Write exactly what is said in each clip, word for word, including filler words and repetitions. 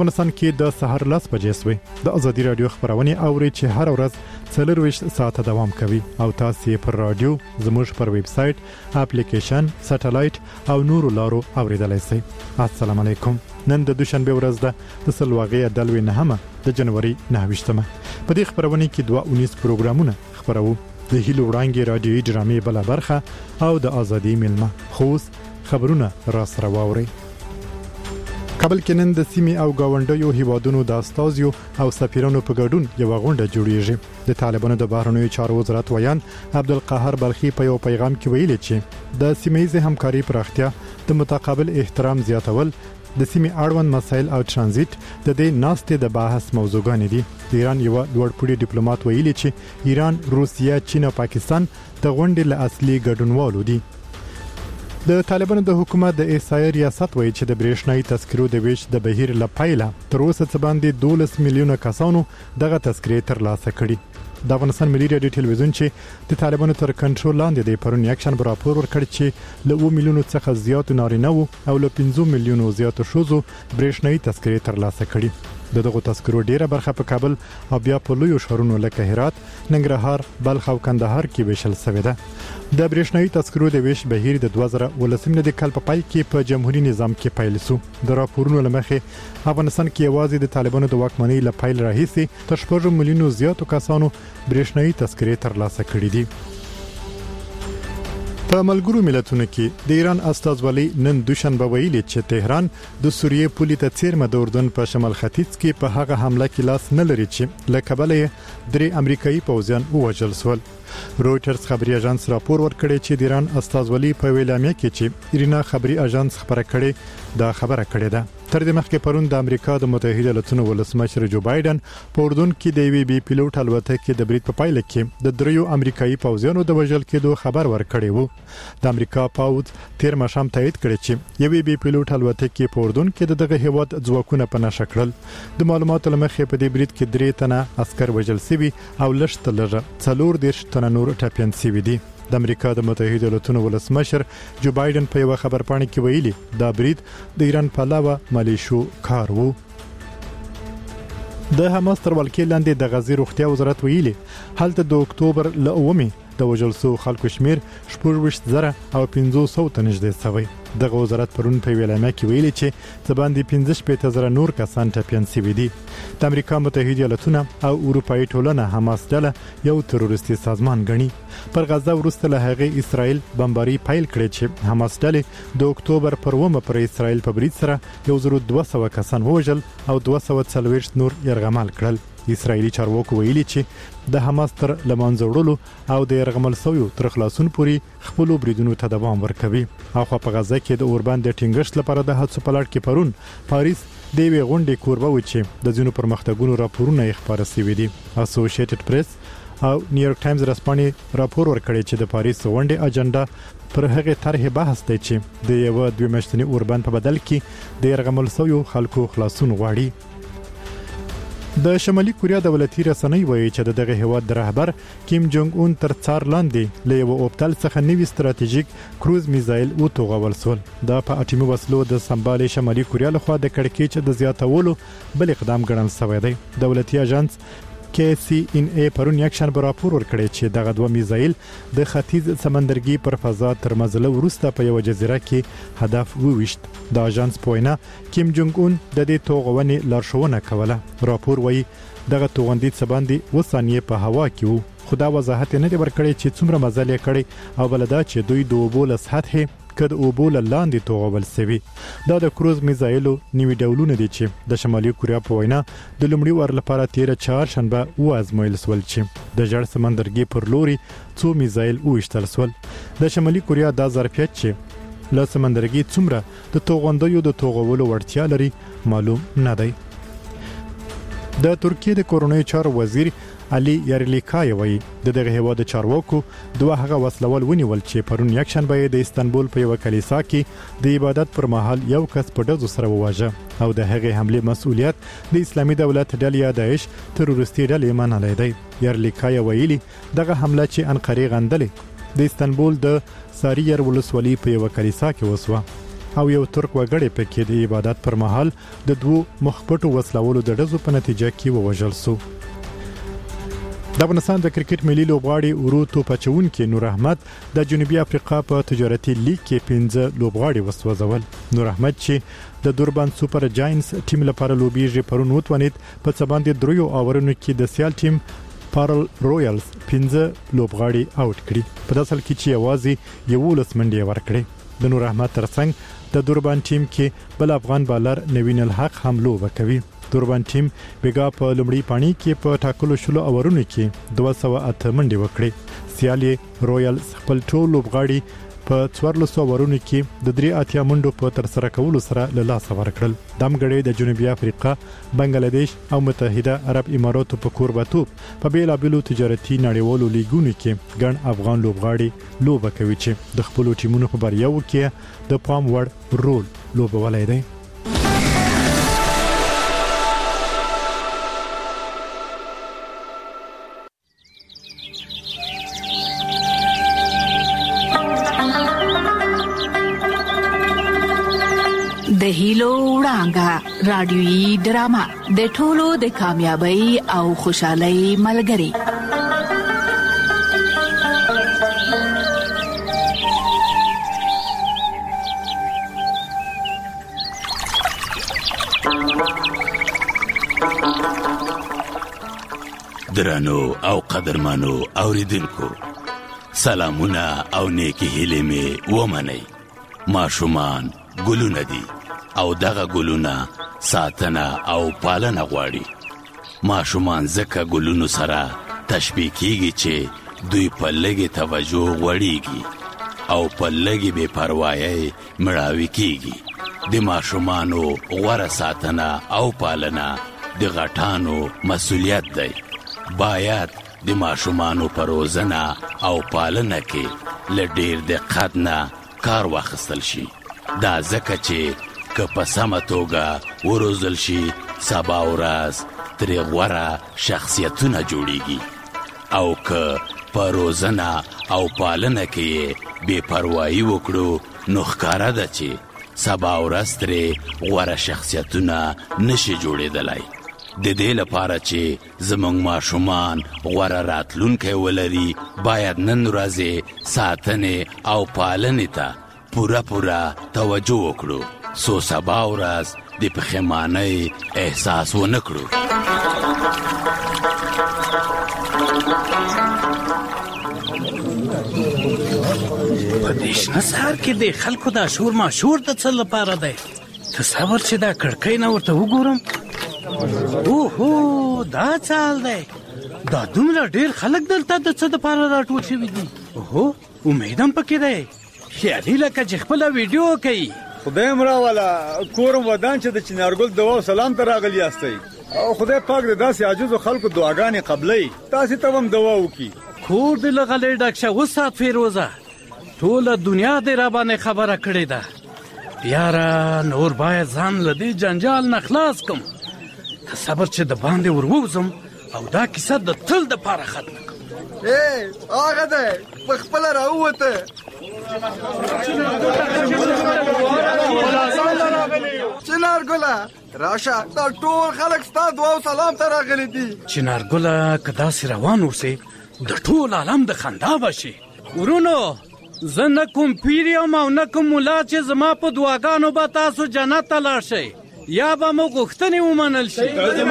افغانستان کې د سحر لاس بجې سوي د ازادي رادیو خبرونه اوري چې هر ورځ څلور ساعته دوام کوي او تاسو پر رادیو زموږ پر ویب سټ اپلیکیشن سټلایټ او نورو لارو اوریدلای شئ. السلام علیکم. نن د دوشنبه ورځ ده د سلواغې د لوي نهمه د جنوري نهویشتمه. په دې خبرونه کې دوه اونیس پروګرامونه خبرو د هیلو وړاندې رادیوي ډرامې بل برخه او د ازادي ملما خوس خبرونه را سره واوري. کابل کې نن د سیمې او گاونډیو هیوادونو د استازیو او سفیرانو په ګډون یو غونډه جوړیږي. د طالبانو د بهرنیو چارو وزارت ویان عبدالقاهر بلخي په یو پیغام کې ویلي چې د سیمه‌ییزې همکاري پراختیا د متقابل احترام زیاتول د سیمې اړوند مسایل او ترانزیت د دې ناستې د بحث موضوعګان دي. د ایران یو لوړپوړي ډیپلوماټ ویلي چې ایران، روسیه، چین او پاکستان د غونډې له اصلي ګډونوالو دي. د طالبانو د حکومت د احصایې ریاست وایي چې د برېښنايي تذکرو د ویش د بهیر لپاره تر اوسه څه باندې دولس میلیونه کسانو دغه تذکرې ترلاسه کړي. د افغانستان ملي رادیو ټلویزیون چې د طالبانو تر کنټرول لاندې د پرون یکشن راپور ورکړ چې له اوه میلیونو څخه زیات نارینه او له پنځه میلیونو زیات ښځو برېښنايي تذکرې ترلاسه کړي. د دغه تذکرو ډیره برخه په کابل او بیا په لویو ښارونو لکه هرات، ننګرهار، بلخ او کندهار کې ویشل شوې ده. د برېښنايي تذکرو د ویش بهیر د دوه زره ولسم د کال په پای کې په جمهوریت نظام کې پیل شو. د راپورونو لمخې افغانستان کې یوازې د طالبانو د واکمنۍ له پیل راهیسې تر شپږ میلیونو زیاتو کسانو برېښنايي تذکرې ترلاسه کړې دي. په ملګرو ملتونو کې د ایران استازولي نن دوشنبه ویلي چې تهران د سوریې پولي ته څیرمه د اردن په شمال ختیځ کې په هغه حمله کې لاس نه لري چې له کبله درې امریکایي پوځیان ووژل شول. رويټرز خبري اژانس راپور ورکړی چې د ایران استازولي په ویلامه کې چې ایرنا خبري اژانس خبره کړې دا خبره کړې ده. تر دې مخکې پرون د امریکا د متحده ایالاتونو ولسمشر جو بایدن په اردن کې د وی بي پیلوټ الوتکې د برید په پایله کې د دریو امریکایي پوځیانو د وژل کېدو خبر ورکړی وو. د امریکا پوځ تیر ماښام تایید کړی چې یو بي پیلوټ الوتکې په اردن کې دغه هیواد ځواکونه په نشه کړل. د معلوماتو لمخې په دې برید کې درې تنه عسكر وژل شوي او لږ تر څلور دیرش تنه نور ټپيان شوي دي. د امریکا د متحده ایالاتونو ولسمشر جو بایدن په یو خبرپاڼه کې ویلي دا برید د ایران په علاوه ملیشو کار وو. د حماس تر ولکې لاندې د غزې روغتیا وزارت ویلي هلته د اکتوبر ل اومه د وژل شو خلکو شمیر شپږ زره او پنځه سوه ته نږدې شوی. دغه وزارت پرون په ویلامه کې ویلي چې څه باندې پنځه شپږ زره نور کسان ټپيان شوي دي. د امریکا متحده ایالاتونه او اروپאי ټولنه حماس ډله یو تروریستي سازمان ګڼي. پر غزه وروسته له هغه اسرائیل بمباري پیل کړې چې حماس ډلې د اکتوبر پر اومه پر اسرائیل په برید سره یو زر دوه سوه کسان وژل او دوه سوه څلوېښت نور یرغمل کړل. اسرائیلي چارواکو ویلي چې د حماس تر لمانځه وړلو او د يرغمل سویو تر خلاصون پوري خپل بریدونو ته دوام ورکوي. او خو په غزه کې د اوربان د ټینګښت لپاره د هڅو په لړ کې پرون پاریس د وی غونډې کوربه و چې د ځینو پرمختګونو راپورونه یې خبره شوي دي. اسوسییټډ پریس او نیویارک ټایمز رسپانې راپور ورکړی چې د پاریس غونډې اجنډا پر هغه طرح بحث دی چې د یو دوه میاشتنی اوربان په بدل کې د يرغمل سویو خلکو خلاصون غواړي. د شمالي کوریا دولتي رسنۍ وایي چې دغه هیواد د رهبر کیم جونګ اون تر څار لاندې له یو اوبتل څخه نوي ستراتیژیک کروز میزایل او توغول سول. دا په اټومي وسلو د سمبال شمالي کوریا لخوا د کړکېچ د زیاتولو بل اقدام ګڼل شوی دی. دولتي اژانس کې سی ان ای پرون یکشن راپور ورکړی چې دغه دوه میزایل د ختیځ سمندرګي پر فضا تر مزله ورسته په یو جزیره کې هدف وویشت. د اژانس پوینا کیم جونګ اون د دې توغونې لارښوونه کوله. راپور وایي دغه توغندې څه باندې و ثانیې په هوا کې وو، خو دا وضاحت نه دی ورکړی چې څومره مزل یې کړی او بلدا چې دوی د اوبو له سطحې کد اوبو لاندې توغول سوي. دا د کروز میزایلو نیوی ډولونه دي چې د شمالي کوریا په وینا د لومړي ور لپاره تیر چهارشنبه و ازمایل سول چې د جړ سمندرګي پر لوري څو میزایل وشتل سول. د شمالي کوریا دا ظرفیت چې له سمندرګي څومره د توغندیو د توغولو وړتیا لري معلوم نه دی. د ترکیه د کورونای چارو وزیر علي یارلیکای وایي د دغه هیواد چارواکو دوه هغه وسلوال ونیول چې پرون یکشنبه د استانبول په یو کلیسا کې د عبادت پر مهال یو کس په ډزو سره وواژه او د هغې حمله مسؤلیت د اسلامي دولت ډلې یا داعش تروریستي ډلې منلې دی. یارلیکای ویلي دغه حمله چې انقره غندلې د استانبول د ساریر ولسوالۍ په یو کلیسا کې وسوه. او یو ترک وګړی پکې د عبادت پر مهال د دوو مخپټو وسلوالو د ډزو په نتیجه کې ووژل شو. د افغانستان د کرکټ ملي لوبغاړي ورو توپ اچونکي نور احمد د جنوبي افریقا په تجارتي لیګ کې پنځه لوبغاړي وسوځول. نور احمد چې د دوربان سوپر جاینټس ټیم لپاره لوبیږي پرون وتونید په څه باندې دریو اورونو کې د سیال ټیم پارل رویالز پنځه لوبغاړي آوټ کړي په داسې حال کې چې یوازې یولس منډې ورکړي. د نور احمد ترڅنګ د دوربان ټیم کې بل افغان بالر نوین الحق هم لوبه کوي. دوربان ټیم بیګا په لومړی پانی کې په ټاکلو شلو اورونو کې دوه سوه اته منډې وکړې. سیالي رویالز خپل ټول لوبغاړي په څوارلس اورونو کې د درې اتیا منډو په تر سره کولو سره له لاسه ورکړل. دمګړې د جنوبي افریقا، بنگلاديش او متحده عرب اماراتو په کوربتوب په بیلابیلو تجارتي نړیوالو لیګونو کې ګڼ افغان لوبغاړي لوبه کوي چې د خپل ټیمونو په بریاو کې د پام وړ رول لوبولای دی. د هیلو وړانګه رادیويي ډرامه د ټولو د کامیابی او خوشحالۍ ملګری. درنو او قدرمنو اوریدونکو، سلامونه او نیکی هیلې مې ومنئ. ماشومان ګلونه دي او دغه ګلونه ساتنه او پالنه غواړي. ماشومان ځکه ګلونو سره تشبیه کیږي چې دوی په لږې توجه غوړیږي او په لږې بې پروایۍ مړاوي کیږي. د ماشومانو غوره ساتنه او پالنه د غټانو مسؤلیت دی. باید د ماشومانو په روزنه او پالنه کې له ډېر دقت نه کار واخیستل شي. دا ځکه چې که په سمه توګه وروزل شي، سبا ورځ ترې غوره شخصیتونه جوړیږي، او که په روزنه او پالنه کې بې پروایي وکړو نو ښکاره ده چې سبا ورځ ترې غوره شخصیتونه نشي جوړېدلی. د دې لپاره چې زموږ ماشومان غوره راتلونکی ولري، باید نن ورځې ساتنې او پالنې ته پوره پوره توجه وکړو، سو سبا ورځ د پښیمانۍ احساس ونه کړو. په دې شنه سهار کې د خلکو دا شور ماشور د څه لپاره دی؟ تصور چې دا کړکۍ نه ورته وګورم. اوهو، دا چال دی. دا دومره ډېر خلک دلته د څه دپاره راټول شوي دي؟ اوهو، امید هم پکې دی. خیالي لکه چې خپله ویډیو کوي. خدای مراواله، کورم ودان چې د چنارګل دعا او سلام ته راغلی یاستئ، او خدای پاک د داسې عاجزو خلکو دعاګانې قبلوي. تاسې ته هم دعا وکړي. کور دې له غلې ډک شه. وسات فیروزه، ټوله دنیا دې را باندې خبره کړې ده. یاره نور باید ځان له دې جنجال نه خلاص کم. صبر چې د باندې ورووزم او دا کیسه د تل دپاره ختمه کړم. ای هغه دی په خپله راووته. چنارګله راشه، دا ټول خلک ستا دعا او سلام ته راغلي دي. چنارګله که داسې روان اوسې د ټول عالم د خندا بشي. ورونو، زه نه کوم پیر یم او نه کوم ملا چې زما په دعاګانو به تاسو جنت ته لاړ شئ یا به مو غوښتنې ومنل شي.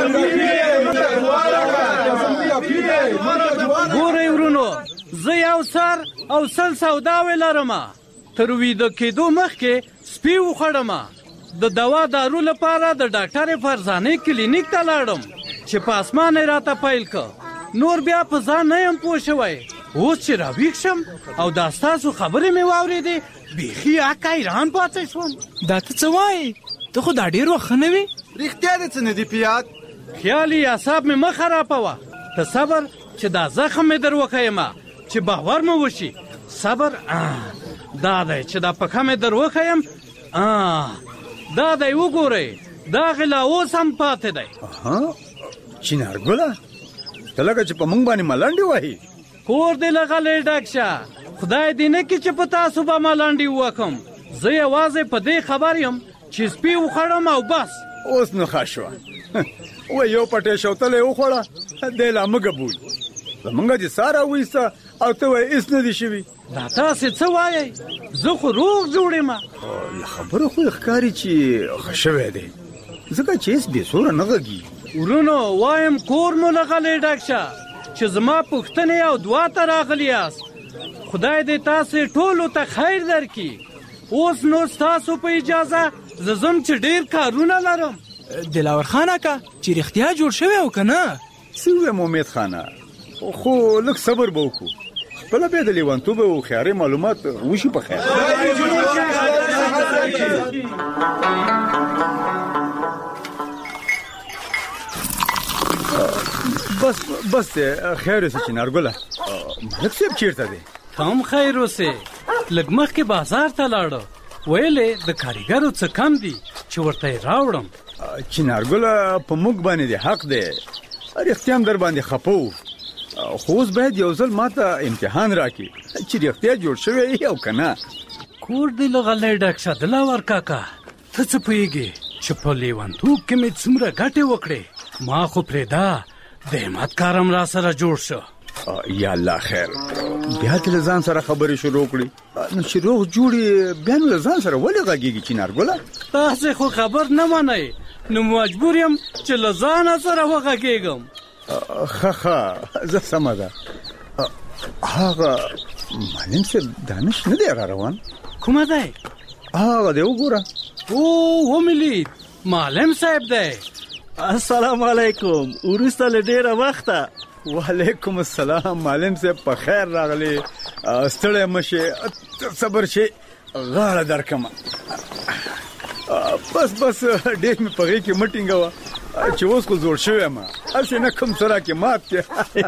ګورئ ورونو، زه یو سر او سل سوداوې لرمه. تر ویده کېدو مخکې سپي وخوړمه. د دوا دارو لپاره د ډاکټرې فرزانې کلینیک ته لاړم چې په اسمان یې راته پیل که. نور بیا په ځان نه یم پوه شوی. اوس چې راویښ شم او دا ستاسو خبرې مې واورېدې، بیخي اکه حیران پاتې شوم. دا ته څه وایې؟ ته خو دا ډېر وخت نه وي. رښتیا دې څه نه دي په یاد؟ خیالي اعصاب مې مه خرابوه. ته صبر چې دا زخم مې در وښیمه چې باور مو وشي. صبر دا دی چې دا پښه مې در وښیم. دا دی وګورئ، دا غلا اوس هم پاتې دی. چنارګله، ته لکه چې په موږ باندې ملنډې وهي. کور دې له غلې ډک شه. خدای دې نه کړي چې په تاسو به ملنډې وکړم. زه یوازې په دې خبر یم چې سپي وخوړم او بس. اوس نو ښه شوه. و یو پټې شوتلې وخوړه دی لا مږه بوی. زمونږ دې ساه راویسته او ته وایې هېڅ نه دي شوي. دا تاسې څه وایئ؟ زه خو روغ جوړ یم. له خبرو خو یې ښکاري چې ښه شوی دی ځکه چې هېڅ بېسوره نه غږي. ورونو وایم کور مو له غلې ډک شه چې زما پوښتنې او دعا ته راغلي یاست. خدای دې تاسې ټولو ته خیر درکړي. اوس نو ستاسو په اجازه زه ځم چې ډېر کارونه لرم. دلاور خان اکا چې رښتیا جوړ شوی او که نه؟ څه ووایم امید خانه، خو لږ صبر به وکړو. خپله بیا د لیونتوب او خیاري معلومات وشي په خیر. بس بس خیر اوسې چنارګله. ملک صاحب چیرته دی؟ کم خیر اوسې. لږ مخکې بازار ته لاړه، ویلې د کاریګرو څه کم دي چې ورته یې راوړم. چنارګله په موږ باندې د حق دی. رښتیا هم در باندې خفه وو، خو اوس باید یو ځل ما ته امتحان راکړي چې رښتیا جوړ شوی یې او که نه. کور دې له غلۍ ډک شه دلاور کاکا. ته څه پوهېږې چې په لیونتوب کې مې څومره ګټې وکړې؟ ما خو پرېږده د همت کارم را سره جوړ شو. یا الله خیر. بیا دې له ځان سره خبرې شروع کړي. نو چې روغ جوړې بیا نو له ځان سره ولې غږېږي چنارګله؟ تاسې خو خبر نه منئ، نو مجبور یم چې له ځانه سره وغږېږم. ښه ښه زه سمه ده. هغه معلم صاحب دانش نه دی را روان؟ کومه دی؟ هغه دی وګوره. او ومې لید، معلم صاحب دی. السلام علیکم، وروسته له ډېره وخته. وعلیکم السلام معلم صاحب، په خیر راغلی. ستړی مه شې، صبر شې، غاړه درکمه. بس بس ډېر مې په غېږ کې مه ټینګوه چې اوس خو زوړ شوی یم، هسې نه کوم څه راکې مات کې.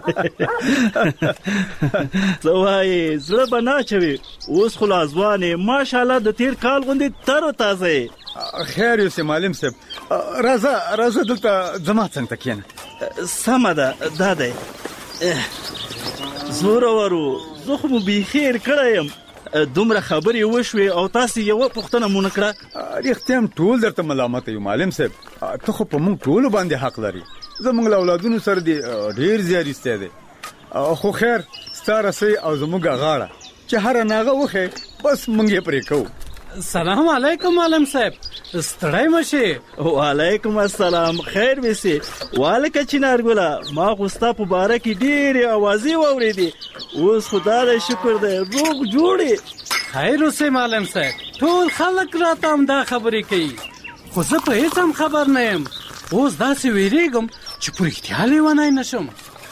څه وایې زړه به نه اچوي، اوس خو لا ځوان یې، ماشاءالله د تېر کال غوندې تر و تازه یې. خیر یوسې معلم صاحب، راځه راځه دلته زما څنګ ته کښېنه. سمه ده، دا دی. زورورو زه خو مو بیخي هېر کړی یم. دومره خبرې وشوې او تاسې یوه پوښتنه مو نه کړه. رښتیا هم ټول درته ملامته یو معلم صاحب. ته خو په موږ ټولو باندې حق لري. زموږ له اولادونو سره دې ډېر زیار دی. خو خیر ستا رسۍ او زموږ غاړه چې هره ناغه وښې بس موږ یې پرې کوو. سلام علیکم معلم صاحب، ستړی مه شې. وعلیکم السلام، خیر ویسې. والکه چنارګله، ما خو ستا په باره کې ډېرې اوازې واورېدې، اوس خدا له شکر دی روغ جوړې. خیر اوسې معلم صاحب، ټول خلک راته همدا خبرې کوي، خو زه په هېڅ هم خبر نه یم. اوس داسې ویرېږم چې په رښتیا لیونی نه شم.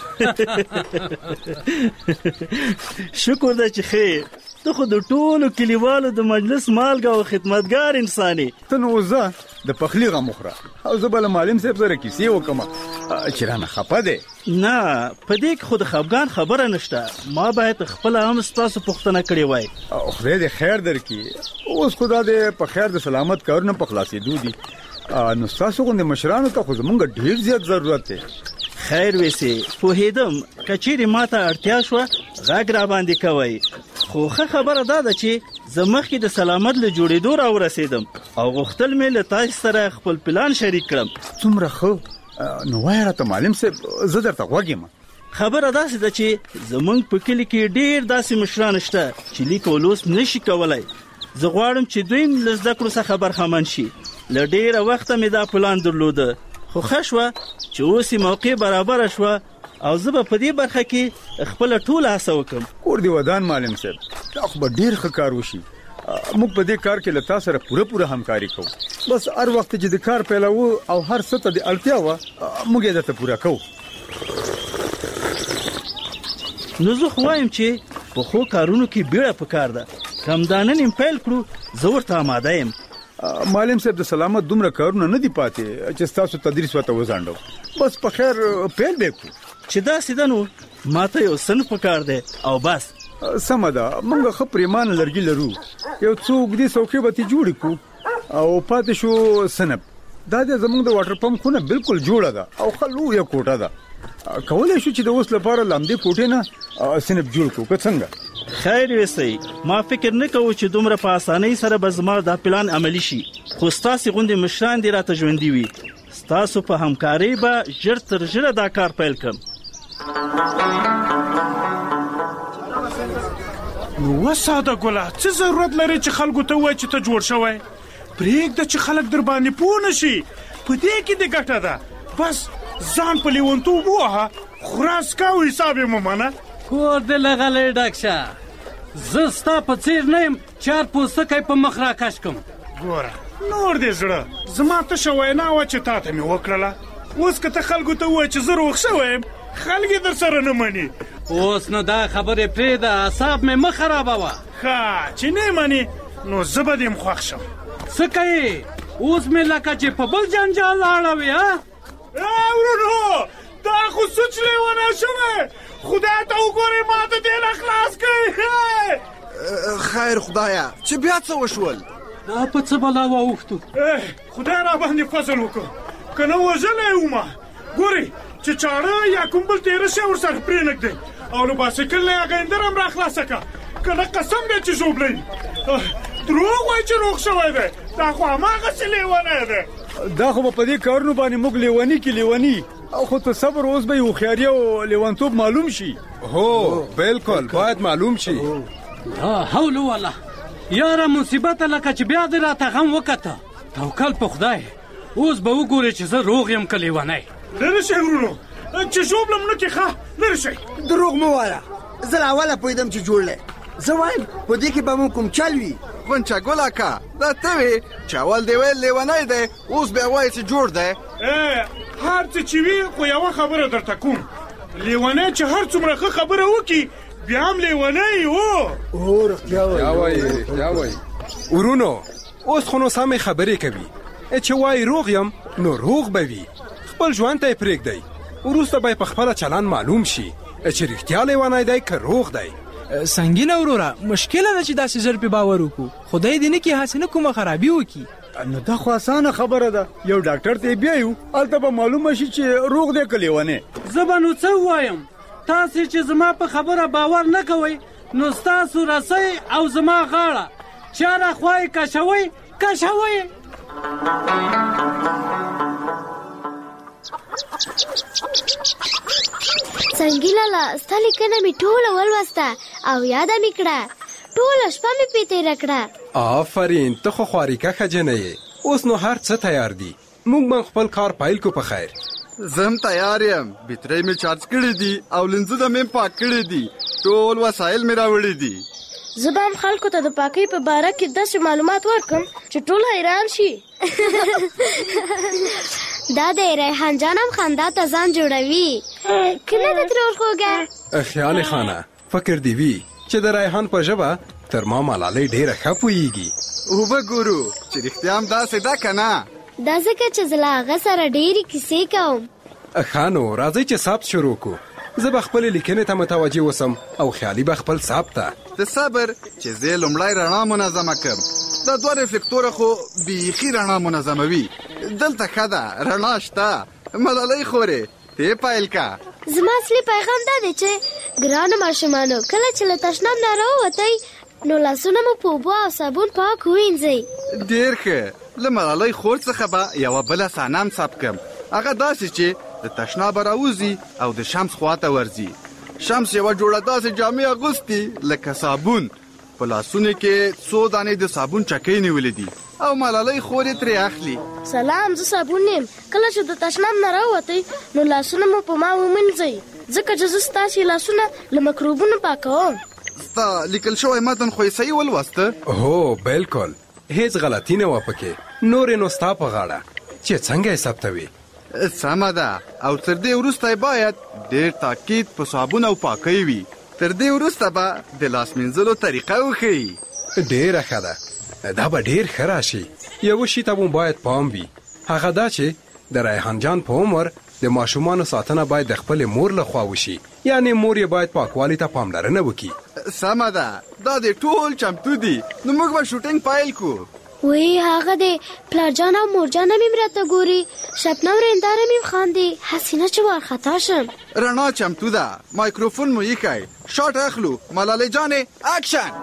شکر ده چې خیر. ته خو د ټولو کلیوالو د مجلس مالګه او خدمتګار انسان یې. ته نو وځه د پخلي غم وخوره او زه به له معلم صاحب سره کیسې وکړم چې رانه خفه دی. نه، په دې کې خو د خفګان خبره نشته. ما باید خپله هم ستاسو پوښتنه کړې وای. خدای دې خیر درکړي. اوس خو دا د په خیر د سلامت کارونه په خلاصېدو دي. نو ستاسو غوندې مشرانو ته خو زمونږ ډېر زیات ضرورت دی. خیر ویسې، پوهېدم که چیرې ما ته اړتیا شوه غږ را باندې کوئ، خو ښه خبره دا ده چې زه مخکې د سلامت له جوړېدو را ورسېدم او غوښتل مې له تاسو سره خپل پلان شریک کړم. څومره ښه. نو وایه راته معلم صاحب، زه درته غوږ یم. خبره داسې ده چې زمونږ په کلي کې ډېر داسې مشران شته چې لیک او لوست نشي کولی. زه غواړم چې دوی له زده کړو څخه برخمن شي. له ډېره وخته مې دا پلان درلوده، خو ښه شوه چې اوس یې موقع برابره شوه او زه به په دې برخه کې خپله ټوله هڅه وکړم. کور دې ودان معلم صاحب، دا خو به ډېر ښه کار وشي. موږ په دې کار کې له تا سره پوره پوره همکاري کوو. بس هر وخت چې د کار پیلوو او هر څه ته د اړتیا وه موږ یې درته پوره کوو. نو زه خو وایم چې په ښو کارونو کې بیړه پکار ده. که همدا نن یم پیل کړو زه ورته آماده یم. معلم صاحب د سلامت دومره کارونه نه دي پاتې چې ستاسو تدریس ورته وځانډو. بس په خیر پیل به کړو. چې داسې ده نو ما ته یو صنف پکار دی او بس. سمه ده، موږ ښه پرېمانه لرګي لرو. یو څو اوږدې څوکۍ به ترې جوړې کړو او پاتې شو صنف. دا دی زموږ د واټر پمپ خونه بالکل جوړه ده او ښه لویه کوټه ده. کولی شو چې د اوس لپاره له همدې کوټې نه صنف جوړ کړو که څنګه؟ خیر وسی ما فکر نه کوم چې دومره په اسانۍ سره به زما دا پلان عملی شي خو ستاسې غوندې مشران دې راته ژوندي وي ستاسو په همکارۍ به ژر تر ژره دا کار پیل کړم نو ساده ګله څه ضرورت لري چې خلکو ته ووایي چې ته جوړ شوی پرېږده چې خلک در باندې پوه نه شي په دې کې دې ګټه ده بس ځان په لیونتوب ووهه خراس کا او حساب یې مه منه کور دې لغلی ډک شه زه ستا په څېر نه یم چار پوستکی په مخ راکش کړم ګوره نور دې زړه زما تشه وینا وه چې تا ته مې وکړله اوس که ته خلکو ته ووایې چې زه روغ شوی یم خلک یې در سره نه مني اوس نو دا خبرې پرېږده اعصاب مې مه خرابوه ښه چې نه مني نو زه به دې م خوښ شم څه کوې اوس مې لکه چې په بل جنجال اړوې ها ورونو دا خو سوچ لیونه شوی خدای ته وګورئ ما ته دې نه خلاص کړئ خیر خدایه چې بیا څه وشول دا په څه بلا واوښتو خدای را باندې فضل وکړه که نه وژلی ومه ګورئ چې چاړه یا کوم بل تېره شی ورسره پرېنږدئ او له باسکل نه یې هغه اندر هم را خلاصه کړه که نه قسم دی چې ژوبلی دروغ وایي چې روغ شوی دی دا خو هماغسې لیونی دی دا خو به په دې کارونو باندې موږ لیوني کې لیوني او خو ته صبر اوس به یې هوښیاري او لیونتوب معلوم شي هو بالکل باید معلوم شي لا حول ولا یاره مصیبته لکه چې بیا دې راته غم وکته توکل په خدای اوس به وګورې چې زه روغ یم که لیونی لرې شئ ورونو چې ژوبلم نه کې ښه لرې شئ دروغ مه وایه زه له اوله پوهېدم چې جوړ دی زه وایم په دې کې به مو کوم چل وي غونچه ګل اکا دا ته وې چې اول دې ویل لیونی دی اوس بیا وایې چې جوړ دی هر څه چې وي خو یوه خبره درته کوم لیونی چې هر څومره ښه خبره وکړي بیا هم لیونی هو هو رښتیا وایي رښتیا وایي ورونو اوس خو نو سمې خبرې کوي چې وایي روغ یم نو روغ به وي خپل ژوند ته یې پرېږدئ وروسته به یې په خپله چلند معلوم شي چې رښتیا لیونی دی که روغ دی سنګینه وروره مشکله ده چې داسې زر پې باور وکړو خدای دې نه کړي هسې نه کومه خرابي وکړي نو دا خو اسانه خبره ده یو ډاکټر ته یې بیایو هلته به معلومه شي چې روغ دی که لیونی زه به نو څه ووایم تاسې چې زما په خبره باور نه کوئ نو ستاسو رسۍ او زما غاړه چاره خوا یې کشوئ کشوئ سنګي لالا ستا لیکنه مې ټوله ولوسته او یاده مې کړه ټوله شپه مې پې تېره کړه آفرین ته خو خوارېکه ښځینه یې اوس نو هر څه تیار دي موږ به خپل کار پیل کو په خیر زه هم تیار یم بیترۍ مې چارج کړي دي او لنځونه مې پاک کړي دي ټول وسایل مې راوړي دي زه به هم خلکو ته د پاکۍ په باره کې داسې معلومات ورکړم چې ټول حیران شي دا د ریحان جان هم خندا ته ځان جوړوي که نه د ترور خوږه خیال خانه فکر دی وي چې د ریحان په ژبه تر ما ملالۍ ډېره ښه پوهېږي اوبه ګورو چې رښتیا هم داسې ده که نه دا ځکه چې زه له هغه سره ډېرې کیسې کوم ښه نو راځئ چې ثبت شروع کړو زه به خپلې لیکنې ته متوجه اوسم او خیالي به خپل ثبت ته ته صبر چې زه لومړی رڼا منظمه کړم دا دوه رفلکتوره خو بیخي رڼا منظموي دلته ښه ده رڼا شته ملالۍ خورې ته پیل که زما اصلي پیغام دا دی چې ګرانو ماشومانو کله چې له تشناب نه راووتئ نو لاسونه مو په اوبو او صابون پاک ووینځئ ډېر ښه له ملالۍ خور څخه به یوه بله صحنه هم ثبت کړم هغه داسې چې د تشنابه راوځي او د شمس خواته ورځي شمس یوه جوړه داسې جامې اغوستي لکه صابون په لاسونو کې څو دانې د صابون چکۍ نیولې دي او ملالۍ خور یې ترې اخلي سلام زه صابون یم کله چې د تشناب نه راووتئ نو لاسونه مو په ما ومینځئ ځکه چې زه ستاسې لاسونه له مکروبونو پاکوم ستا لیکل شوی متن خو یې صحیح ولوسته هو بالکل هیڅ غلطي نه وه پکې نورې نو ستا په غاړه چې څنګه یې ثبتوي سمه ده او تر دې وروسته باید ډېر تاکید په صابون او پاکۍ وي تر دې وروسته به د لاس مینځلو طریقه وښیي ډېره ښه ده دا به ډېر ښه راشي یوه شي ته مو باید پام وي هغه دا چې د ریحان جان په عمر د ماشومانو ساتنه باید د خپلې مور له خوا وشي یعنې مور یې باید پاکوالي ته پاملرنه وکړي سمه ده دا د ټول چمتو دي نو موږ به شوټینګ پیل کړو وی هغه د پلارجان او مورجان مې راته ګوري، شبنم رنداره مې خاندي، حسینه چې وارخطا شم. رڼا چمتو ده، مایکروفون مو ایښی، شاټ اخلو. ملالۍ جانې اکشن.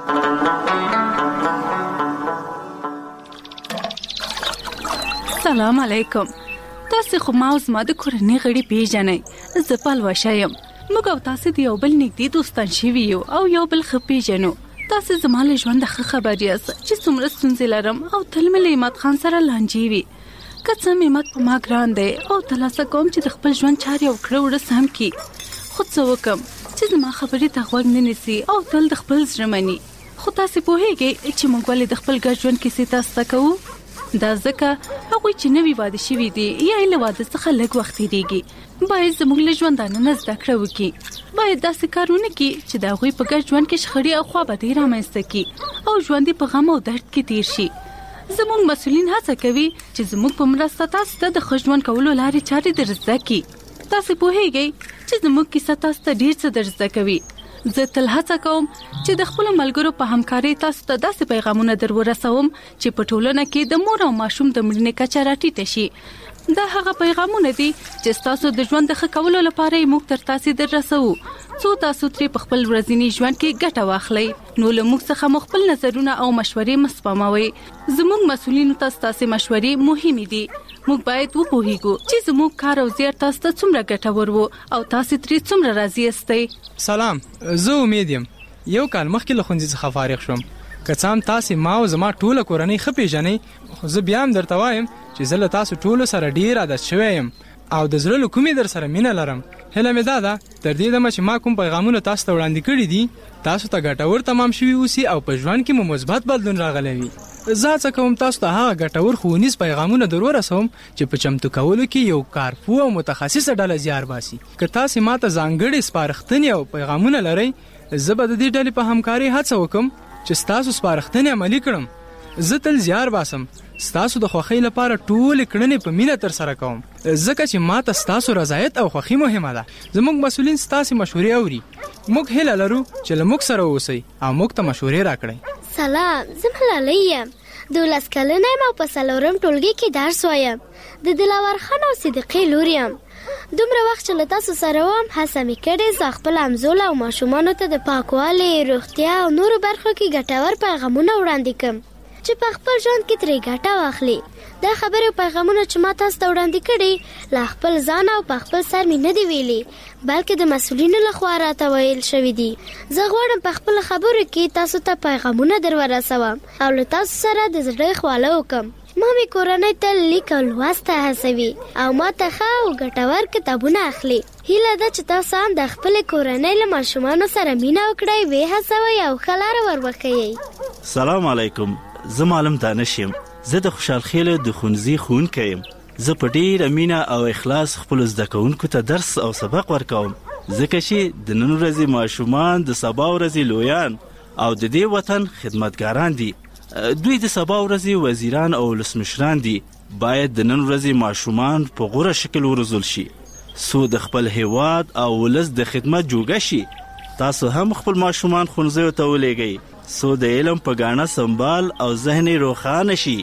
سلام علیکم. تاسو خو ما او زما د کورنۍ غړي پیژنئ. زه پلوشه یم. موږ او تاسو د یو بل نږدې دوستان شوي یو او یو بل ښه پیژنو. تاسو زما له ژونده ښه خبر یاست چې څومره ستونزې لرم او تل مې له عماد خان سره لانجې وي. که څه مې عماد په ما ګران دی او تلاسه کوم چې د خپل ژوند چارې او کړه وړه سم کړي، خو څه وکړم چې زما خبرې ته غوږ نه نیسي او تل د خپل زړه مني. خو تاسې پوهېږئ چې موږ ولې د خپل ګډ ژوند کیسې تاسو ته کوو؟ دا ځکه هغوی چې نوي واده شوي دي یا یې له واده څخه لږ وخت تېرېږي باید زموږ له ژوندانه نه زده کړه وکړي. باید داسې کار ونه کړي چې د هغوی په ګډ ژوند کې شخړې او خوابدۍ رامنځته کړي او ژوند یې په غم او درد کې تېر شي. زموږ مسؤلین هڅه کوي چې زموږ په مرسته تاسو ته د ښه ژوند کولو لارې چارې در زده کړي. تاسې پوهېږئ چې زموږ کیسه تاسو ته ډېر څه در زده کوي. زه تل هڅه کوم چې د خپلو ملګرو په همکارۍ تاسو ته داسې پیغامونه در ورسوم چې په ټولنه کې د مور او ماشوم د مړینې کچه راټیټه شي. دا هغه پیغامونه دي چې تاسو د ژوند د ښه کولو لپاره یې موږ تر تاسې در رسوو، څو تاسو ترې په خپل ورځني ژوند کې ګټه واخلئ. نو له موږ څخه مو خپل نظرونه او مشورې مه سپموئ. زموږ مسؤلینو ته ستاسې مشورې مهمې دي. موږ باید وپوهیږو چې زموږ کار او زیار تاسو ته څومره ګټور وو او تاسو ترې څومره راضي یاستئ. سلام، زه امید یم. یو کال مخکې له ښوونځي څخه فارغ شوم. که څه هم تاسې ما او زما ټوله کورنۍ ښه پیژنئ، خو زه بیا هم درته وایم چې زه له تاسو ټولو سره ډېر عادت شوی یم او د زړه له کومې در سره مینه لرم. هیله مې دا ده تر دې دمه چې ما کوم پیغامونه تاسو ته وړاندې کړي دي تاسو ته ګټور تمام شوي اوسي او په ژوند کې مو مثبت بدلون راغلی وي. زه هڅه کوم تاسو ته هغه ګټور ښوونیز پیغامونه در ورسوم چې په چمتو کولو کې یو کارپوه او متخصصه ډله زیار باسي. که تاسې ما ته ځانګړې سپارښتنې او پیغامونه لرئ، زه به د دې ډلې په همکارۍ هڅه وکړم چې ستاسو سپارښتنې عملي کړم. زه تل زیار باسم ستاسو د خوښۍ لپاره ټولې کړنې په مینه تر سره کوم، ځکه چې ما ته ستاسو رضایت او خوښي مهمه ده. زموږ مسؤلین ستاسې مشورې اوري. موږ هیله لرو چې له موږ سره اوسئ او موږ ته مشورې راکړئ. سلام، زه ملالۍ یم. دولس کلنه یم او په څلورم ټولګي کې درس وایم. د دلاور خان او صدیقې لور یم. دومره وخت چې له تاسو سره وم هڅه مې کړې زه خپل همزوله او ماشومانو ته د پاکوالي، روغتیا او نورو برخو کې ګټور پیغامونه وړاندې کړم چې په خپل ژوند کې ترې ګټه واخلي. دا خبرې او پیغامونه چې ما تاسو ته وړاندې کړي له خپل ځان او په خپل سر مې نه دي ویلي، بلکې د مسؤلینو لخوا راته ویل شوي دي. زه غواړم په خپل خبرو کې تاسو ته پیغامونه در ورسوم او له تاسو سره د زړه خواله وکړم. ما مې کورنۍ ته لیک او لوست ته هڅوي او ما ته ښه او ګټور کتابونه اخلي. هیله ده چې تاسو هم د خپلې کورنۍ له ماشومانو سره مینه وکړئ، ویې هڅوئ او ښه لاره ور وښیئ. سلام علیکم، زه معلم دانش یم. زه د خوشحال خیل د ښوونځي ښوونکی یم. زه په ډېره مینه او اخلاص خپلو زده کوونکو ته درس او سبق ورکوم، ځکه چې د نن ورځې ماشومان د سبا ورځې لویان او د دې وطن خدمتګاران دي. دوی د سبا ورځې وزیران او ولسمشران دي. باید د نن ورځې ماشومان په غوره شکل وروزل شي څو د خپل هیواد او ولس د خدمت جوګه شي. تاسو هم خپل ماشومان ښوونځیو ته ولېږئ څو د علم په ګاڼه سنبال او ذهن یې روښانه شي.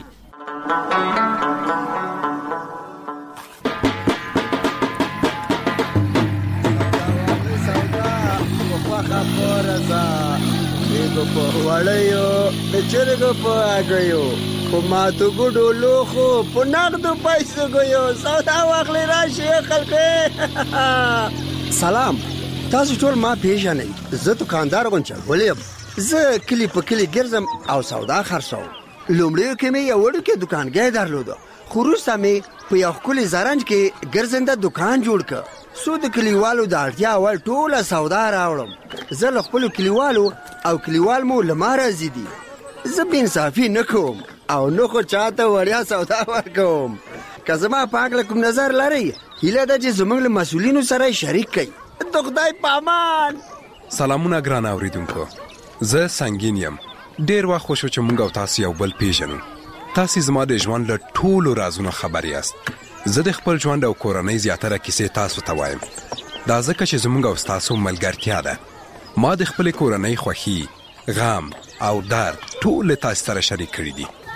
وړیو د چرګو په هګیو خو ما تو ګډو لوخو په نغدو پیسو ګیو سودا واخلې راشي خلکو. سلام، تاسو ټول ما پیژنئ. زه دکاندار غونچه ولیم. زه کلی په کلی ګرځم او سودا خرڅوم. لومړیو کې مې یو وړوکی دکانګی درلوده، خو وروسته مې په یو ښکلي زرنج کې ګرځنده دکان جوړ کړ. څو د کلیوالو د اړتیا وړ ټوله سودا راوړم. زه له خپلو کلیوالو او کلیوال مو له ما راضي دي. زه بې انصافي نه کوم او نه خو چاته وړیا سودا ورکوم. که زما په هکله کوم نظر لرئ، هیله ده چې زموږ له مسؤلینو سره شریک کړئ. د خدای په امان. سلامونه ګران اوریدونکو، زه سنگین یم. ډېر وخت خو شو چې موږ او تاسو یو بل پیژنو. تاسو زما د ژوند له ټولو رازونو خبر یاست. زه د خپل ژوند او کورنۍ زیاتره کیسې تاسو ته وایم. دا ځکه چې زموږ او تاسو ملګرتیا ده. ما د خپل کورنۍ خوښي، غم او درد ټول تاسو سره شریک کړی دي.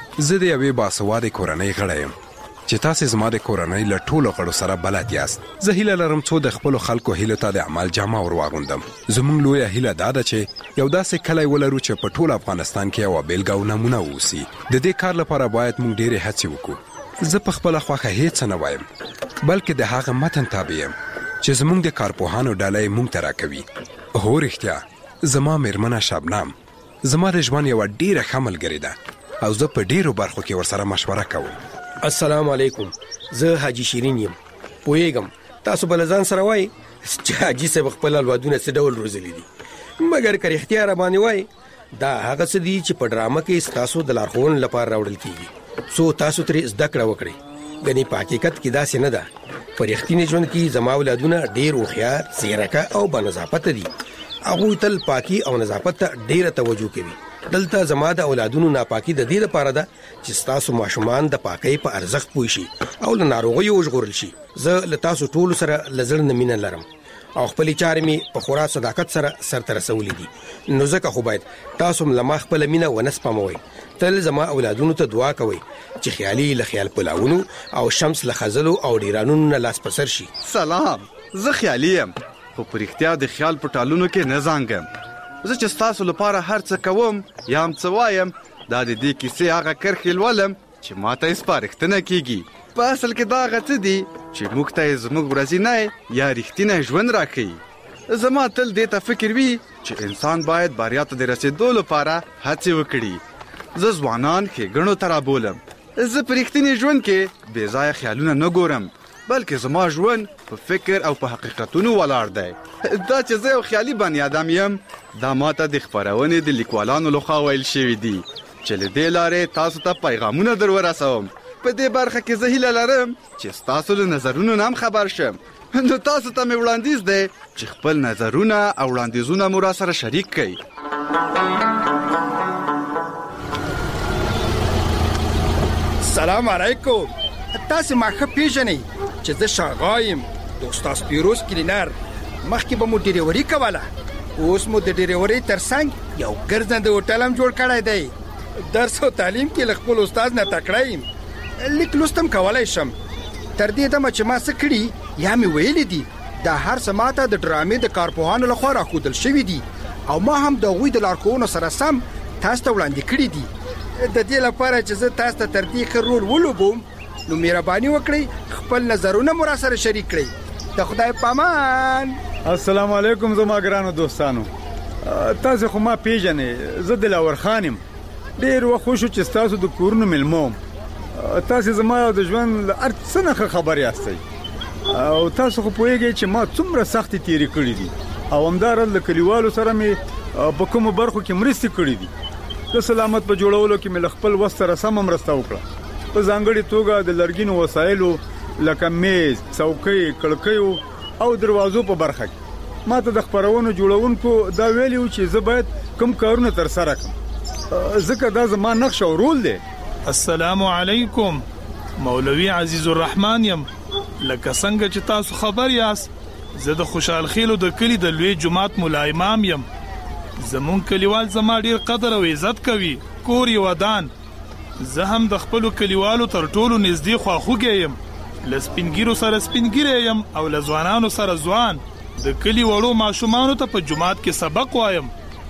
زه د یوې باسوادې کورنۍ غړی یم چې تاسې زما د کورنۍ له ټولو غړو سره بلد یاست. زه هیله لرم څو د خپلو خلکو هیلو ته د عمل جامه ور واغوندم. زموږ لویه هیله دا ده چې یو داسې کلی ولرو چې په ټول افغانستان کې یوه بېلګه او نمونه واوسي. د دې کار لپاره باید موږ ډېرې هڅې وکړو. زه په خپله خوښه هیڅ نه وایم، بلکې د هغه متن تابع یم چې زموږ د کارپوهانو ډله یې موږ ته راکوي. هو رښتیا، زما مېرمنه شبنم زما د ژوند یوه ډېره ښه ملګرې ده او زه په ډېرو برخو کې ورسره مشوره کوم. السلام علیکم، زه حاجی شیرین یم. پوهیږم تاسو به له ځان سره وایي چې حاجي صاحب خپل اولادونه څه ډول روزلي دي، مګر که رښتیا راباندې وایي دا هغه څه دي چې په ډرامه کې ستاسو د لارښوونې لپاره راوړل کیږي څو تاسو ترې زده کړه وکړئ. ګنې په حقیقت کې داسې نه ده. په رښتیني ژوند کې زما اولادونه ډېر هوښیار، ځیرکه او بانضافته دي. هغوی تل پاکي او نظافت ته ډېره توجه کوي. دلته زما د اولادونو ناپاکي د دې لپاره ده چې ستاسو ماشومان د پاکۍ په ارزښت پوه شي او له ناروغیو وژغورل شي. زه له تاسو ټولو سره له زړه نه مینه لرم او خپلې چارې مې په خورا صداقت سره سرته رسولې دي. نو ځکه خو باید تاسو هم له ما خپله مینه ونه سپموئ. تل زما اولادونو ته دعا کوئ چې خیالي له خیال پلاونو او شمس له خزلو او ډیرانونو نه لاس په سر شي. سلام، زه خیالي یم خو په رښتیا د خیال په ټالونو کې نه زانګم. زه چې ستاسو لپاره هر څه کوم یا هم څه وایم دا د دې کیسې هغه کرښې لولم چې ما ته یې سپارښتنه کیږي. په اصل کې دا هغه څه دي چې موږ ته یې زموږ ورځنی یا رښتینی ژوند راښیي. زما تل دې ته فکر وي چې انسان باید بریا ته د رسېدو لپاره هڅې وکړي. زه ځوانان ښېګڼو ته رابولم. زه په رښتیني ژوند کې بې ځایه خیالونه نه ګورم، بلکې زما ژوند په فکر او په حقیقتونو ولاړ دی. دا چې زه یو خیالي بني ادم یم دا ماته د خپرونې د لیکوالانو لخوا ویل شوي دي چې له دې لارې تاسو ته پیغامونه در ورسوم. په دې برخه کې زه هیله لرم چې ستاسو له نظرونو نه هم خبر شم. نو تاسو ته مې وړاندیز دی چې خپل نظرونه او وړاندیزونه مو را سره شریک کړئ. سلام علیکم. تاسو ما ښه پیژنئ چې زه شاغا یم د استاد پیروز کلینر. مخکې به مو ډریوري کوله، اوس مو د ډریوري ترڅنګ یو ګرځنده هوټل هم جوړ کړی دی. درس او تعلیم کې له خپل استاد نه تکړه یم. لیک لوست هم کولی شم. تر دې دمه چې ما څه کړي یا مې ویلي دي دا هر څه ماته د ډرامې د کارپوهانو لخوا راښودل شوي دي او ما هم د هغوی د لارښوونو سره سم تاسو ته وړاندې کړي دي. د دې لپاره چې زه تاسو ته تر دې ښه رول ولوبوم نو مهرباني وکړئ خپل نظرونه مو را سره شریک کړئ. د خدای پامان. السلام علیکم زما ګرانو دوستانو. تاسو خو ما پیژنئ، زه دلاور خان یم. ډېر وخت وشو چې ستاسو د کورونو مېلمه وم. تاسو زما د ژوند له هر څه نه خبر یاستئ او تاسو خو پوهیږئ چې ما څومره سختې تېرې کړې دي او همداراز له کلیوالو سره مې په کومو برخو کې مرستې کړې دي. د سلامت په جوړولو کې مې له خپل وس سره سمه مرسته وکړه. په ځانګړې توګه د لرګینو وسایلو لکه میز، څوکۍ، کړکیو او دروازو په برخه کې ما ته د خپرونو جوړونکو دا ویلي و چې زه باید کوم کارونه ترسره کړم ځکه دا زما نقش او رول دی. السلام علیکم، مولوی عزیز الرحمن یم. لکه څنګه چې تاسو خبر یاست زه د خوشحال خیلو د کلی د لوی جماعت مولا امام یم. زمون کلیوال زما ډیر قدر او عزت کوي. کور یې ودان. زه هم د خپلو کلیوالو تر ټولو نږدې خواخوږی یم. له سپینګیرو سره سپینګیری یم او له ځوانانو سره ځوان. د کلی وړو ماشومانو ته په جماعت کې سبق وایم.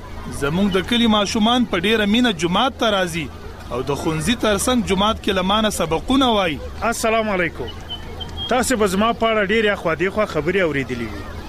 زمونږ د کلی ماشومان په ډیره مینه جماعت ته راځي او د ښوونځي ترڅنګ جماعت کې له مانه سبقونه وایي. السلام علیکم. تاسو به زما په اړه ډېرې اخوا دېخوا خبرې اورېدلې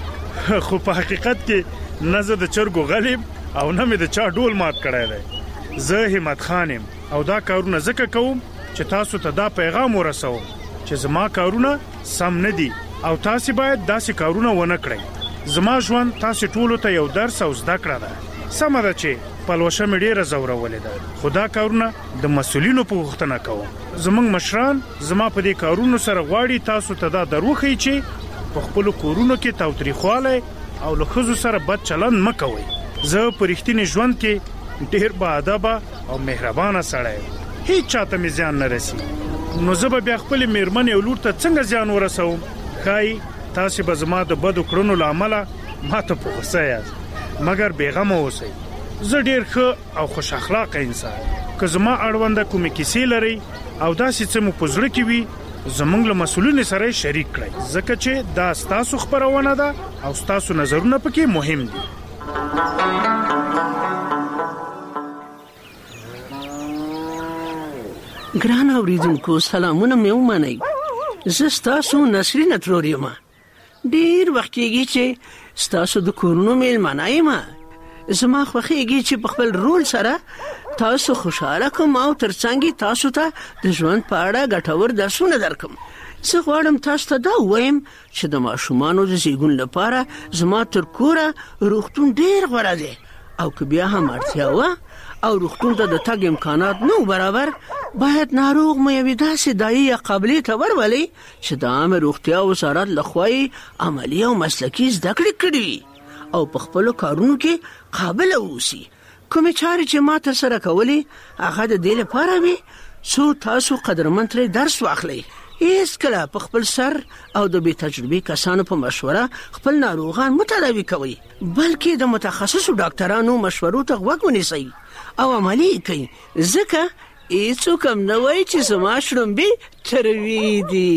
وي خو په حقیقت کې نه زه د چرګو غلیم او نه مې د چا ډول مات کړی دی. زه همت خان یم او دا کارونه ځکه کوم چې تاسو ته دا پیغام ورسوم چې زما کارونه سم نه دي او تاسو باید داسې کارونه ونه کړئ. زما ژوند تاسو ټولو ته یو درس او زده کړه ده. سمه ده چې پلوشه مې ډېره زورولې ده خو دا کارونه د مسؤلینو په غوښتنه کوم. زموږ مشران زما په دې کارونو سره غواړي تاسو ته دا در وښیي چې په خپلو کورونو کې تاوتریخوالی او له ښځو سره بد چلند مه کوئ. زه په رښتیني ژوند کې ډېر باادبه او مهربانه سړی یم. هیڅ چاته مې زیان نه رسي. نو زه به بیا خپلې مېرمنې او لور ته څنګه زیان ورسوم؟ ښایي تاسې به زما د بدو کړنو له امله ما ته په غوسه یاست، مګر بېغمه اوسئ. زه ډیر ښه او خوش اخلاقه انسان. که زما اړونده کومې کیسې لري او داسې څه مو په زړه کې وي زموږ له مسؤلینو سره شریک کړئ ځکه چې دا ستاسو خپرونه ده او ستاسو نظرونه پکې مهم دي. ګران اوریدونکو سلامونه مې ومنئ. زه ستاسو نسرین ترور یم. ډیر وخت کېږي چې ستاسو د کورونو میلمانه یم. زما خوښیږي چې په خپل رول سره تاسو خوشاله کوم او ترڅنګ تاسو ته د ژوند په اړه ګټور درسونه درکم. زه غواړم تاسو ته دا ووایم چې د ماشومانو د زیږون لپاره زما تر کوره روغتون ډیر غوره دی او که بیا هم اړتیا وه او روغتون ته د تګ امکانات نه برابر باید ناروغ مو یوې داسې دایې یا قابلې ته ورولئ چې د عامه روغتیا وزارت لخوا یې عملي او مسلکي زده کړې کړي وي او په خپلو کارونو کې قابله واوسي. کومې چارې چې ما ترسره کولې هغه د دې لپاره وي څو تاسو قدرمن ترې درس واخلئ. هیڅکله په خپل سر او د بې تجربې کسانو په مشوره خپل ناروغان مه تداوي کوئ بلکې د متخصصو ډاکټرانو مشورو ته غوږ ونیسئ او عملي یې کوئ ځکه هیڅوک هم نه وایي چې زما شړومبې تروې دي.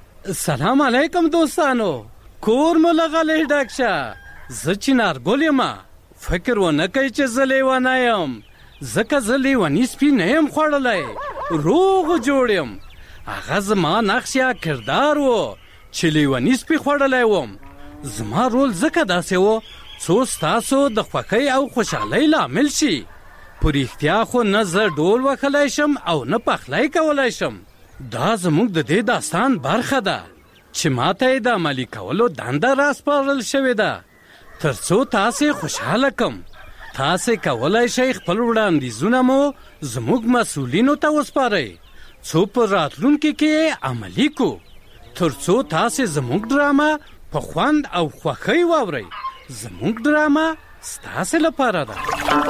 سلام علیکم دوستانو. کور مو لغلی ډک شه. زه چنارګل یم. فکر ونه کوئ چې زه لیونی یم ځکه زه لیوني سپي نه یم خوړلی. روغ جوړ یم. هغه زما نقش یا کردار و چې لیوني سپي خوړلی وم. زما رول ځکه داسې و څو ستاسو د خوښۍ او خوشحالۍ لامل شي. په رښتیا خو نه زه ډول وهلی شم او نه پخلی کولی شم. دا زموږ د دې داستان برخه ده چې ماته یې د عملي کولو دنده راسپارل شوې ده تر څو تاسې خوشحاله کم. تاسې کولی شئ خپل وړاندیزونه مو زموږ مسؤلینو ته وسپارئ څو په راتلونکي کې عملي کو تر څو تاسې زموږ ډرامه په خوند او خوښۍ واورئ. زموږ ډرامه ستاسې لپاره ده.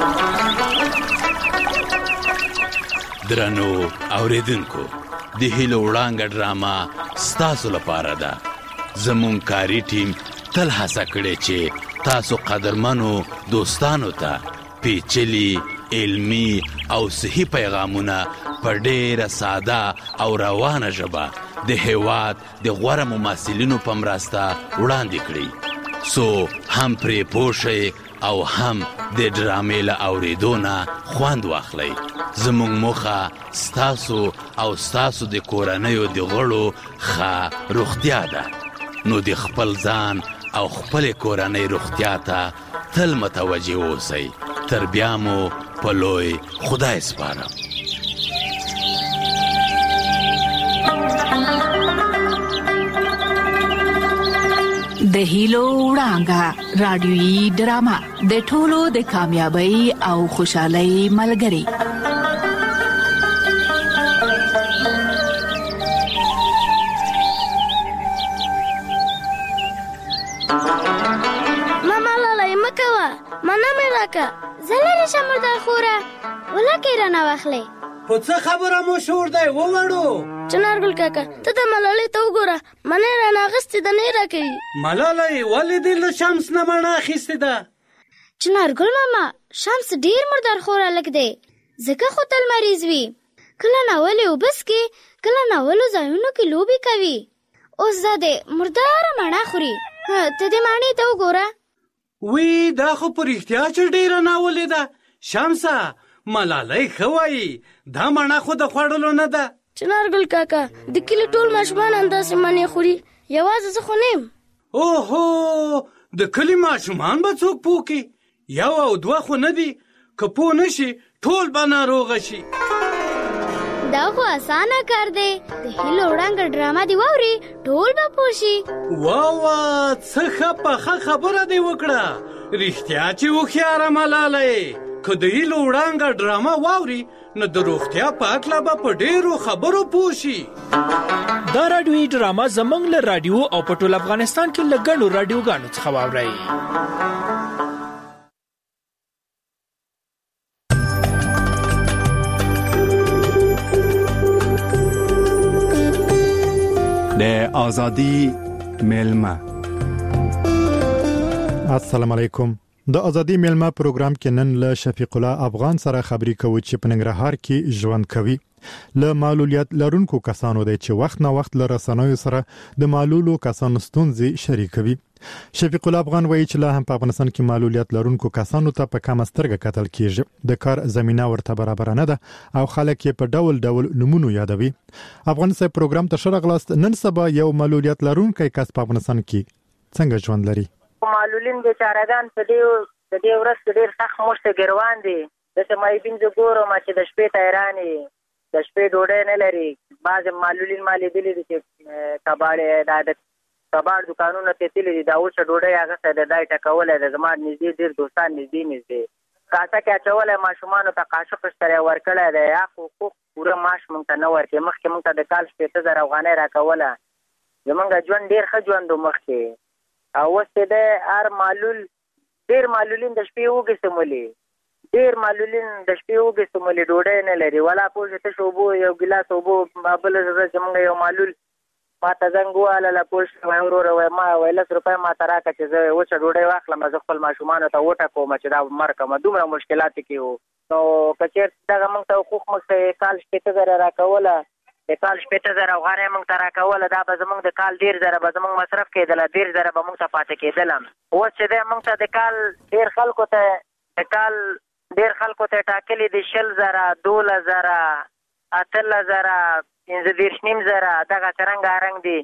درنو اوریدونکو د هیلو وړانګه ډرامه ستاسو لپاره ده. زموږ کاري ټیم تل هڅه کړې چې تاسو قدرمنو دوستانو ته پیچلي علمي او صحي پیغامونه په ډېره ساده او روانه ژبه د هېواد د غوره ممثلینو په مرسته وړاندې کړي څو هم پرې پوه شئ او هم د ډرامې له اورېدو نه خوند واخلئ. زموږ موخه ستاسو او ستاسو د کورنیو د غړو ښه روغتیا ده. نو د خپل ځان او خپل کورنۍ روغتیا ته تل متوجه اوسئ. تر بیا مو په لوی خدای سپارم. د هیلو وړانګه رادیویي ډرامه د ټولو د کامیابی او خوشحالۍ ملګری. ماما لاله مکوا مانا مې راکا زلل شمر د خوره ولکه رانه واخلې. په څه خبره مو شور دی ووړو؟ چنارګل کاکا ته د ملالۍ ته وګوره منې رانه اغستې ده نه راکوي. ملالۍ ولې دې له شمس نه مڼه اخیستې ده؟ چنارګل ماما شمس ډیر مردار خور هلک دی ځکه خو تل مریض وي. کله ناولې اوبه څښي کله ناولو ځایونو کې لوبې کوي. اوس دا دی مرداره مڼه خوري. ته دې مڼې ته وګوره. وی دا خو په رښتیا چې ډیره ناولې ده. شمسه ملالۍ ښه وایي دا مڼه خو د خوړلو نه ده. چنارګل کاکا د کلي ټول ماشومان همداسې مڼې خوري یوازې زه خو نه یم. اوهو د کلي ماشومان به څوک پوه کړي؟ یو او دوه خو نه دي. که پوه نه شي ټول به ناروغه شي. دا خو اسانه کار دی. د هیلو وړانګه ډرامه دی واوري ټول به پوه شي. واوا څه ښه پخه خبره دی وکړه. رښتیا چې هوښیاره ملالۍ. که د هیلو وړانګه ډرامه واوري نو د روغتیا په هکله به په ډېرو خبرو پوه شي. دا راډیویي ډرامه زموږ له راډیو او په ټول افغانستان کې له ګڼو راډیوګانو څخه واورئ. د آزادی ملما. السلام علیکم. د ازادي میلمه پروګرام کې نن له شفیق الله افغان سره خبري کوو چې په ننګرهار کې ژوند کوي. له معلولیت لرونکو کسانو دی چې وخت نه وخت له رسنیو سره د معلولو کسانو ستونزې شریکوي. شفیق الله افغان وایي چې لا هم په افغانستان کې معلولیت لرونکو کسانو ته په کم سترګه کتل کیږي. د کار زمينه ورته برابر نه ده او خلک یې په ډول ډول نمونه یادوي. افغان سره پروګرام ته شرغلاست نن سبا یو معلولیت لرونکي کس په افغانستان کې څنګه ژوند لري. معلولین بیچارهګان په دې د دې ورځ ډېر سخت مشته ګروان دي. د سمایبین زه ګورم چې د شپې تیرانی د شپې ډوډۍ نه لري. بعض معلولین مالې دي چې کباړې د کباړ دکانونو ته تللي دي دا اوس ډوډۍ هغه څه د دای ټکولې د زما نږدې ډېر دوستان نږدې نږدې کاسه کې اچولې ماشومانو ته قاشق سره ورکړی دی. یا حقوق پوره معاش مونږ ته نه ورکوي. مخکې مونږ ته د کال شپېته زره افغانۍ راکوله. زمونږ ژوند ډېر ښه ژوند و مخکې. او اوس چې دی هر معلول ډېر معلولین د شپې اوږې سمولي. ډېر معلولین د شپې اوږې سمولي ډوډۍ نه لري. ولا پوه چې تش اوبو یو ګیلاس اوبو بله ورځ زمونږ یو معلول ما ته زنګ ووهله پوه شوی وروره وایي ما وایي لس روپۍ ما ته راکړه چې زه وچه ډوډۍ واخلم زه خپل ماشومانو ته وټکوم چې دا مړ کړم. دومره مشکلاتو کې وو. نو که چېرته دغه مونږ ته حقوق مونږ ته کال شپېته زره راکوله د کال شپېته زره افغانۍ مونږ ته راکوله دا به زمونږ د کال ډېر زره به زمونږ مصرف کېدله. ډېر زره به مونږ ته پاتې کېدله. اوس چې دی مونږ ته د کال ډېر خلکو ته د کال ډېر خلکو ته ټاکلي دي شل زره دولس زره اتلس زره پنځه دېرش نیم زره دغه رنګارنګ دي.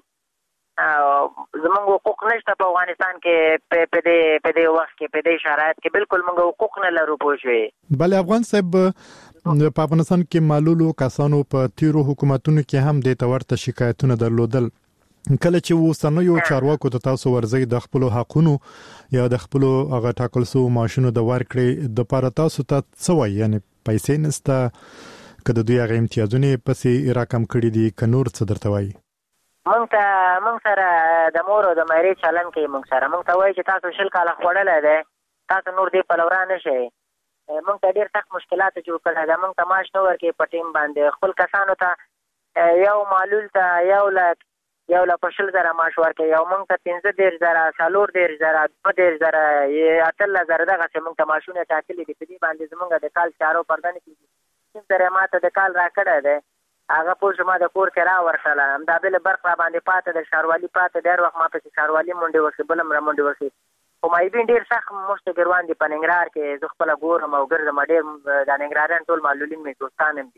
زمونږ حقوق نشته په افغانستان کې په دې په دې وخت کې په دې شرایط کې بالکل مونږ حقوق نه لرو پوه شوې. بله افغان صاحب په افغانستان کې معلولو کسانو په تیرو حکومتونو کې هم د تورته شکایتونه درلودل. کله چې وسنیو چارواکو ته تاسو ورځي د خپل حقونو یا د خپل هغه ټاکل سو ماشینو د ورکړې د پاره تاسو ته څه وایي یعنی پیسې نسته کله دوی هغه امتیازونه پسې رقم کړی دي ک نور څه درته وایي؟ مونږ ته مونږ سره د مور او د مېرې چلن کې مونږ سره مونږ ته وایي چې تاسو شل کاله خوړلې ده تاسو نور دې پلورا نه شئ. مونږ ته ډېر سخت مشکلات جوړ کړل دا. مونږ ته معاش نه ورکوي په ټیم باندې. خپل کسانو ته یو معلول ته یو لک یو لک په شل زره معاش ورکوي. یو مونږ ته پنځه دېرش زره څلور دېرش زره دوه دېرش زره اتلس زره دغسې مونږ ته معاشونه ټاکلي دي. په دې باندې زمونږ د کال چارو پرده نه کېږي. سیم زره ما ته د کال راکړی دی هغه پوه شو ما د کور کې را ورکړله. همدا بله برق را باندې پاته د ښاروالي پاته ډېر وخت ما پسې ښاروالي منډې وکړې بل هم را منډې وکړې. خو مایبین ډېر سخت مشته ګروان دي په ننګرهار کې. زه خپله ګورم او ګرځم ډېر د ننګرهاریان ټول معلولین مې دوستان هم دي.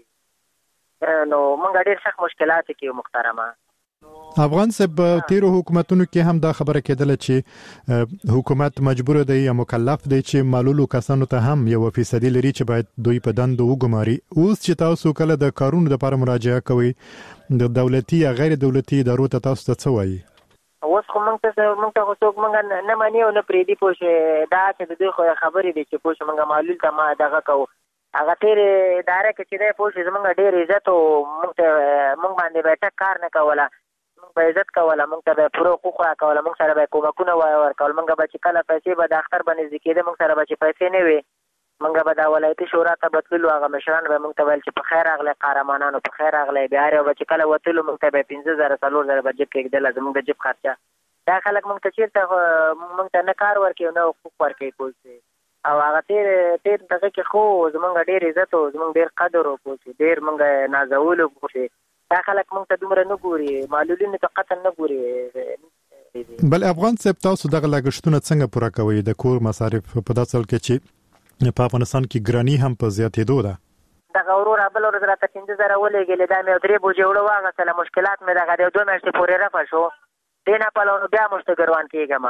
نو موږ ډېر سخت مشکلات کې محترمه. افغان صاحب تیرو حکومتونو کې هم دا خبره کېدله چې حکومت مجبور دی یا مکلف دی چې معلولو کسانو ته هم یو فیصدي لري چې باید دوی په دندو وګماري. اوس چې تاسو کله د کارونو لپاره مراجعه کوئ د دولتي یا غیر دولتي ادارو ته تاسو ته څه وایي؟ اوس خو مونږ ته مونږ ته خو څوک مونږ نه مني او نه پرېږدي پوه شوې. دا چې د دوی خو خبرې دي چې پوه شوې مونږ معلول ته ما دغه کوو. هغه تېرې اداره کې چې دی پوه شوې زمونږ ډېر عزت و. مونږ ته مونږ باندې به ټک کار نه کوله. مونږ به عزت کوله. مونږ ته به پوره حقوق راکوله. مونږ سره به کومکونه ورکول. مونږ به چې کله پیسې به د اختر به نږدې کېده مونږ سره به چې پیسې نه وي مونږ به د ولایتي شورا ته بتللو. هغه مشران به مونږ ته ویل چې په خیر راغلی قهرمانانو په خیر راغلی. بیا هر یو به چې کله وتلو مونږ ته به پنځه زره څلور زره به جیب کېږدله زمونږ د جیب خرچه. دا خلک مونږ ته چېرته مونږ ته نه کار ورکوي او نه حقوق ورکوي پوه شوې. او هغه تېر تېر دغه کې خو زمونږ ډېر عزت و زمونږ ډېر قدر و پوه شوې. ډېر مونږ نازولو پوه شوې. دا خلک مونږ ته دومره نه ګوري. معلولینو ته قتل نه ګوري. بل افغان صاحب تاسو دغه لګښتونه څنګه پوره کوئ د کور مصارف په داسې حال کې چې په افغانستان کې ګراني هم په زیاتېدو ده؟ دغه وروره بله ورځ راته پنځه زره ولېږلې. دا مې یو درې بوجې اوړه واخیستله. مشکلات مې دغه د یو دوه میاشتې پورې رفع شو. دې نه پلو نو بیا مشته ګروان کېږم.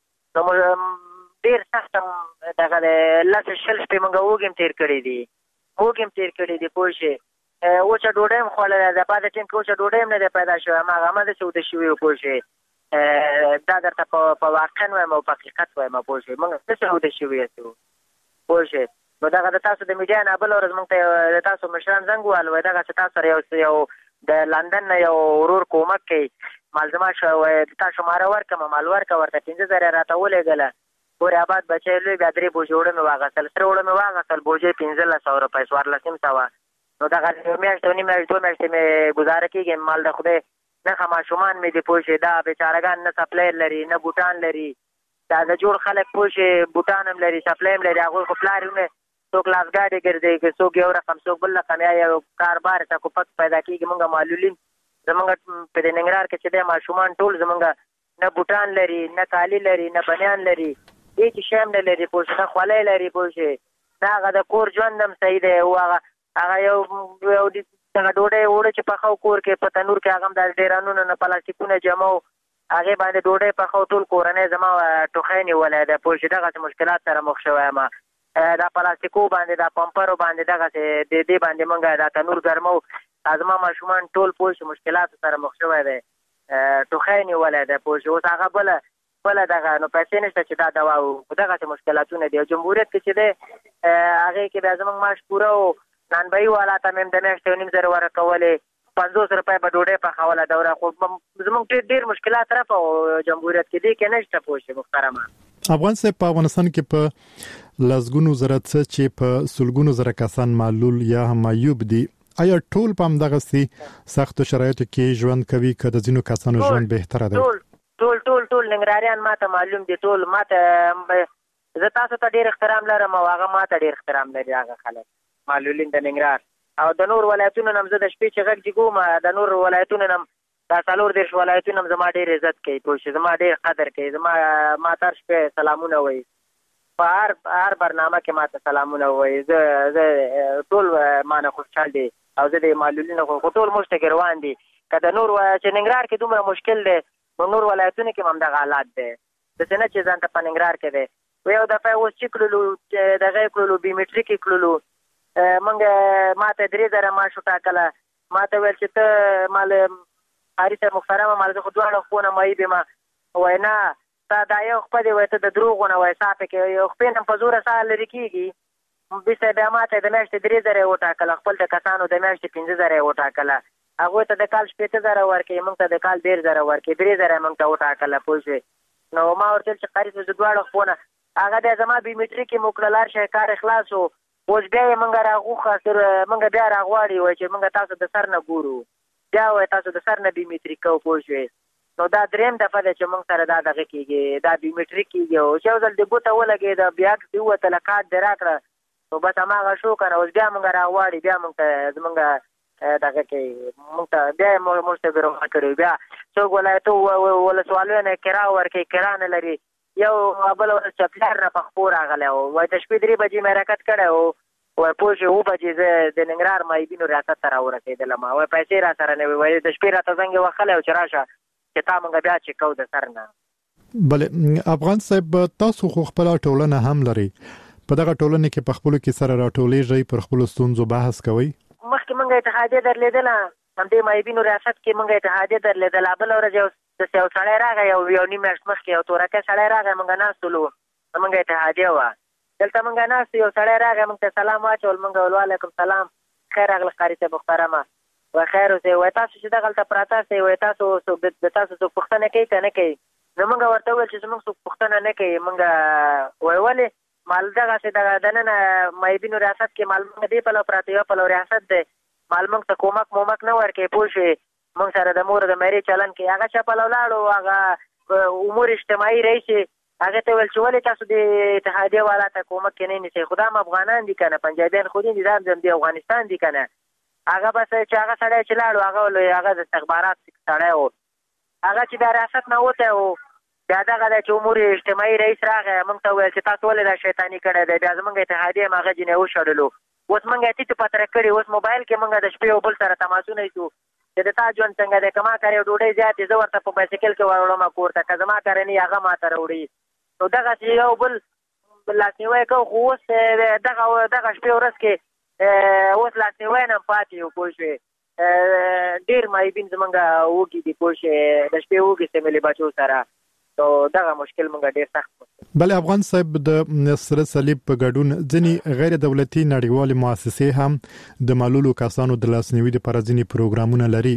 نو ډېر سخت دغه د لس شل شپې مونږ اوږې هم تېر کړي دي. اوږې هم تېر کړي دي پوه شوې. وچه ډوډۍ هم خوړلی ده. بعد ټیم کې وچه ډوډۍ هم نه دی پیدا شوی. هماغه همداسې اوده شوي وو پوه شوې. دا درته په واقعا وایم او په حقیقت وایم پوه شوې. مونږ داسې اوده شوي یاستو پوه شوې. نو دغه د تاسو د میډیا نه بله ورځ مونږ ته د تاسو مشران زنګ ووهل وایي دغسې تاسو سره یو د لندن نه یو ورور کومک کوي مالزما شو وایي د تا شماره ورکړم مال ورکړه ورته پنځه زره یې راته ولېږله. پورې آباد بچی لوی بیا درې بوجې اوړه مې واخیستل. سره اوړه مې واخیستل بوجې پنځلس سوه روپۍ څوارلس نیم سوه. نو دغه یو میاشت او نیم میاشت دوه میاشتې مې ګزاره کېږي. مال د خدای نښه ماشومان مې دي پوه شوې. دا بېچارهګان نه سپلیر لري نه بوټان لري دا د جوړ خلک پوه شي بوټان هم لري سپلای هم لري هغوی خو پلار یې څوک لاسګاډي ګرځي که څوک یو رقم څوک بل رقم یا یو کاربار ته کوپک پیدا کېږي موږ معلولین زمونږ په دې ننګرهار کې چې دی ماشومان ټول زمونږ نه بوټان لري نه کالي لري نه بنیان لري هېڅ شی هم نه لري پوه شي نه خولۍ لري پوه شي نه هغه د کور ژوند هم صحیح دی او هغه هغه یو یو دغه ډوډۍ اوړه چې پخو کور کې په تنور کې هغه هم د ډیرانونو نه پلاستیکونه جمع و هغې باندې ډوډۍ پخو ټول کورنۍ زما ټوخی نیولی دی پوه شي دغسې مشکلات سره مخ شوی یم دا پلاستیکو باندې دا پمپرو باندې دغسې د دې باندې موږ دا تنور ګرمو زما ماشومان ټول پوه شي مشکلاتو سره مخ شوی دی ټوخی نیولی دی پوه شي اوس هغه بله بله دغه نو پیسې نشته چې دا دوا و دغسې مشکلاتونه دي او جمهوریت کې چې دی هغې کې بیا زموږ معاش پوره و نانبایي والا ته مې هم د میاشتې یو نیم زره ورکولې پنځوس روپۍ به ډوډۍ پخوله دوره خو زموږ ډېر ډېر مشکلات رفع و جمهوریت کې دې کې نشته پوه شي محترمه افغان صاحب په افغانستان کې په لسګونو زره څه چې په سلګونو زره کسان معلول یا هم معیوب دي آیا ټول په همدغسې سختو شرایطو کې ژوند کوي که د ځینو کسانو ژوند بهتره دی ټول ټول ټول ټول ننګرهاریان ما ته معلوم دي ټول ما ته زه تاسو ته ډېر احترام لرم او هغه ما ته ډېر احترام لري هغه خلک معلولین د ننګرهار او د نور ولایتونو نه هم زه د شپې چې غږ جګوم د نور ولایتونو نه هم دا څلور دېرش ولایتونه هم زما ډېر عزت کوي پوه شي زما ډېر قدر کوي زما ما ته هر شپې سلامونه وایي په هر هر برنامه کې ما ته سلامونه وایي زه زه ټول مانه خوشحال دي او زه د معلولینو خو ټول موږ ته ګروان دي که د نور چې ننګرهار کې دومره مشکل دی نو نور ولایتونو کې هم همدغه حالات دی داسې نه چې ځان ته په ننګرهار کې دی یو دفعه اوس چې کړلو دغه یې کړلو بیومیټریک یې کړلو موږ ما ته درې زره معاش وټاکله ما ته ویل چې ته مال قاري صاحب محترمه مال زه خو دواړه خپونه معیب یم وایي نه تا دا یو خپه دی وایي ته د دروغو نه وایي سا پکې یو خپې نه په زوره سا لرې کېږي بیرته بیا ما ته د میاشتې درې زره یې وټاکله خپل د کسانو د میاشتې پنځه زره یې وټاکله هغوی ته د کال شپېته زره ورکوي موږ ته د کال ډېر زره ورکوي درې زره یې موږ ته وټاکله پوه شوې نو ما ورته ویل چې قاري صاحب زه دواړه خپونه هغه بیا زما بیومیټریک یې مو کړل هر شی کار خلاص و اوس بیا یې موږ راغوښه موږ بیا راغواړي وایي چې موږ تاسو د سر نه ګورو بیا وایي تاسو د سر نه بیومیټریک کوو پوه شوې نو دا درېیم دفعه ده چې موږ سره دا دغه کېږي دا بیومیټریک کېږي او چې یو ځل د ګوته ولګېده بیا عکس دې ووتله کارډ دې راکړه نو بس هماغه شو که نه اوس بیا موږ راغواړي بیا موږ ته زموږ دغه کوي موږ ته بیا یې موږ ته بیروغه کړي بیا څوک ولایتو ولسوالیو نه کرا ورکوي کرا نه لري یو بل ورځ چپلار نه په خپو راغلی و وایي د شپې درې بجې مې حرکت کړی و وایي پوه شوې اوه بجې زه د ننګرهار معیبینو ریاست ته راورسېدلم وایي پیسې را سره نه وي وایي د شپې راته زنګ یې وهلی و چې راشه چې تا موږ بیا چې کوو د سر نه بلې افغان صاحب تاسو خو خپله ټولنه هم لري په دغه ټولنه کې په خپلو کې سره راټولېږئ پر خپلو ستونزو بحث کوئ مخکې موږ اتحادیه درلېدله همدې معیبینو ریاست کې موږ اتحادیه درلېدله بله ورځ یو داسې یو سړی راغی یو یو نیم میاشت مخکې یو تورکی سړی راغی موږ ناست ولو موږ اتحادیه وه دلته موږ ناست یو سړی راغی موږ ته سلام واچول موږ ول وعلیکم سلام خیر راغله قاري صاحب محترمه وایي خیر اوسئ وایي تاسو چې دغلته پراته سئ وایي تاسو د تاسو څوک پوښتنه کوي که نه کوي نو موږ ورته وویل چې زموږ څوک پوښتنه نه کوي موږ وایي ولې مال دغسې دغه دننه معیبینو ریاست کې مال موږ دې پلو پراته یو پلو ریاست دی مال موږ ته کومک مومک نه ورکوي پوه شوې موږ سره د مور د مېرې چلن کوي هغه چا پلو لاړو هغه امور اجتماعي رئیس هغې ته ویل چې ولې تاسو د اتحادیه والا ته کومک کې نه نیسئ خو دا هم افغانان دي که نه پنجابیان خو دي دا هم د افغانستان دي که نه هغه بس چې هغه سړی چې لاړو هغه هغه د استخبارات سړی و هغه چې بیا ریاست نه وتی و بیا دغه دی چې امور اجتماعي رئیس راغی موږ ته وویل چې تاسو ولې دا شیطاني کړی دی بیا زموږ اتحادیه هم هغه جینۍ وشړلو اوس موږ یې ټیټ پتره کړي اوس موبایل کې موږ د شپې یو بل سره تماسونه ایسو چې د تا ژوند څنګه دی که ما کار یو ډوډۍ زیاتې زه ورته په بایسکل کې وروړم کور ته که زما کار نه هغه ما ته راوړي نو دغسې یو بل لاسنیوی کوو خو اوس دغه دغه شپې ورځ کې اوس لاسنیوی نه هم پاتې یو پوه شوې ډېر معیبین زمونږ وږي دي پوه شوې د شپې وږي سملي بچو سره نو دغه مشکل مونږ ډېر سخت بلې افغان صاحب د سره صلیب په ګډون ځینې غیر دولتي نړیوالې مؤسسې هم د معلولو کسانو د لاسنیوي لپاره ځینې پروګرامونه لري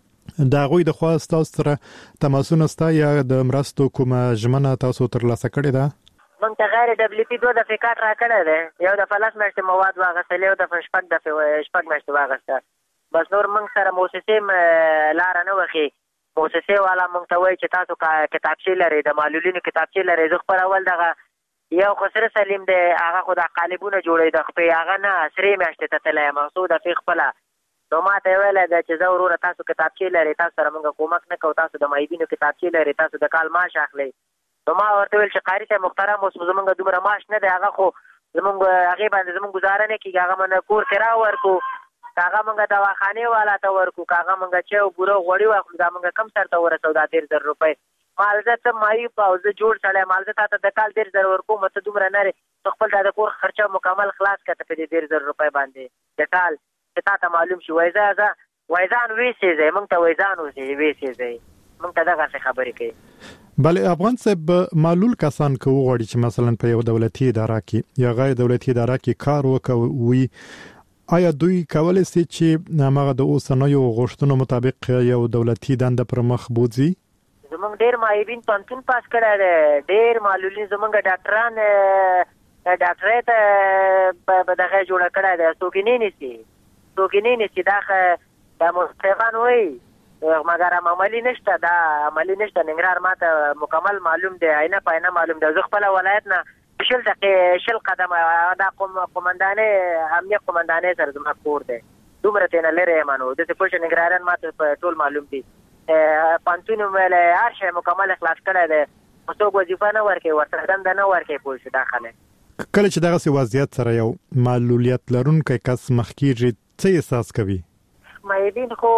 د هغوی د خوا ستاسو سره تماسونه شته یا د مرستو کومه ژمنه تاسو ترلاسه کړې ده موږ ته غیر دولتي دوه دفعې کارت راکړی دی یو دفعه لس میاشتې مواد واخیستل یو دفعه شپږ دفعې شپږ میاشتې واخیسته بس نور موږ سره موسسې لاره نه وښي موسسې والا موږ ته وایي چې تاسو کتابچې لرئ د معلولینو کتابچې لرئ. زه خپل اول دغه یو خسره سلیم دی هغه خو د قالبونه جوړوي د خپې هغه نه سرې میاشتې ته تللی یم څو دقیق خپله نو ما ته یې ویلی ده چې زه وروره تاسو کتابچې لرئ تاسو سره موږ کومک نه کوو تاسو د معیبینو کتابچې لرئ تاسو د کال معاش اخلئ. نو ما ورته ویل چې قاري صاحب محترم اوس زمونږ دومره معاش نه دی هغه خو زمونږ هغې باندې زمونږ ګزاره نه کېږي هغه مونږ کور کرا ورکو که هغه مونږ دواخانې والا ته ورکو که هغه مونږ چای او بوره غوړي واخلو دا مونږ کم سر ته ورسو دا دېرش زره روپۍ مالزه ته معیوب او زه جوړ سړی مالزه تا ته د کال دېرش زره ورکوم ته دومره نه ته خپل دا د کور خرچه مکمل خلاص کړه په دې دېرش زره روپۍ باندې د کال چې تا ته معلوم شي وایي زه زه وایي ځان ویسېځئ مونږ ته وایي ځان ویسېځئ مونږ ته دغسې خبرې کوي. بله افغان صاحب معلول کسان که وغواړي چې مثلا په یو دولتي اداره کې یا غیر دولتي اداره کې کار وکوي آیا دوی کولی شي چې هغه د اوسنیو غوښتنو مطابق یو دولتي دنده پر مخ بوځي؟ زمونږ ډېر معیبین پوهنتون پاس کړی دی ډېر معلولین زمونږ ډاکټران ډاکټرۍ ته دغه جوړه کړی دی څوک یې نه نیسي څوک یې نه نیسي دا دا مستقان وایي مګر هم عملي نشته دا عملي نشته ننګرهار ماته مکمل معلوم دی عینه په عینه معلوم دی زه خپله ولایت نه شل دقیقې شل قدمه دا قمندانې امنیت قمندانې سره زما کور دی دومره ترېنه لرې یم نو داسې پوه شه ننګرهاریان ماته په ټول معلوم دي پوهنتون ویلی هر شی مکمل خلاص کړی دی خو څوک وظیفه نه ورکوي ورسره دنده نه ورکوي پوه شو دا خلک کله چې دغسې وضعیت سره یو معلولیت لرونکی کس مخ کېږي څه احساس کوي؟ معیبین خو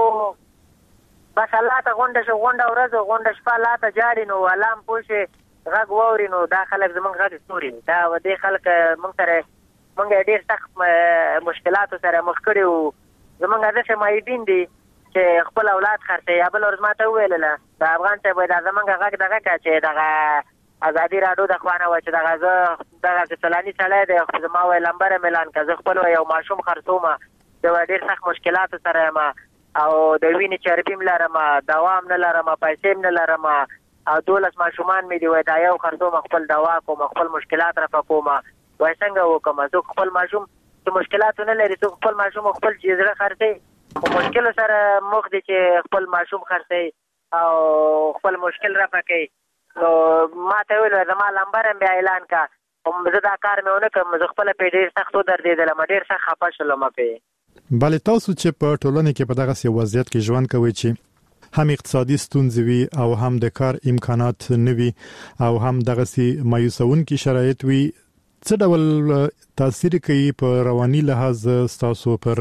بس الله ته غونډه شو غونډه ورځ غونډه شپه الله ته جاړي نو الله هم پوه شي غږ واوري نو دا خلک زموږ غږ ستوري دا دې خلک موږ سره موږ یې ډېر سخت مشکلاتو سره مخ کړي وو زموږ داسې معیبین دي چې خپل اولاد خرڅوي یا بله ورځ ما ته وویلله د افغان صاحب وایي دا زموږ غږ دغه کړه چې دغه ازادي راډیو د خوا نه وایي چې دغه زه دغسې فلاني سړی دی خو زما وایي لمبر یې اعلان کړه زه خپل یو ماشوم خرڅومه زه ډېر سخت مشکلاتو سره یم او د وینې چربي م لرم دوا م نه لرم پیسې م نه لرم او دولس ماشومان مې دي وایي دا یو خرڅوم خپل دوا کوم خپل مشکلات رفع کوم وایي څنګه وکړم څوک خپل ماشوم چې مشکلاتو نه لري څوک خپل ماشوم خپل چې زړه خرڅوي خو مشکلو سره مخ دي چې خپل ماشوم خرڅوي او خپل مشکل رفع کوي نو ما ته ویل زما لمبر هم بیا اعلان کړه خو زه دا کار مې ونه کړم زه خپله پرې ډېر سخت ودردېدلم ډېر سخت خفه شولم پرې. بله تاسو چې په ټولنه کې په دغسې وضعیت کې ژوند کوئ چې هم اقتصادي ستونزې وي او هم د کار امکانات نه وي او هم دغسې مایوسونکي شرایط وي څه ډول تاثیر کوي په رواني لحاظ ستاسو پر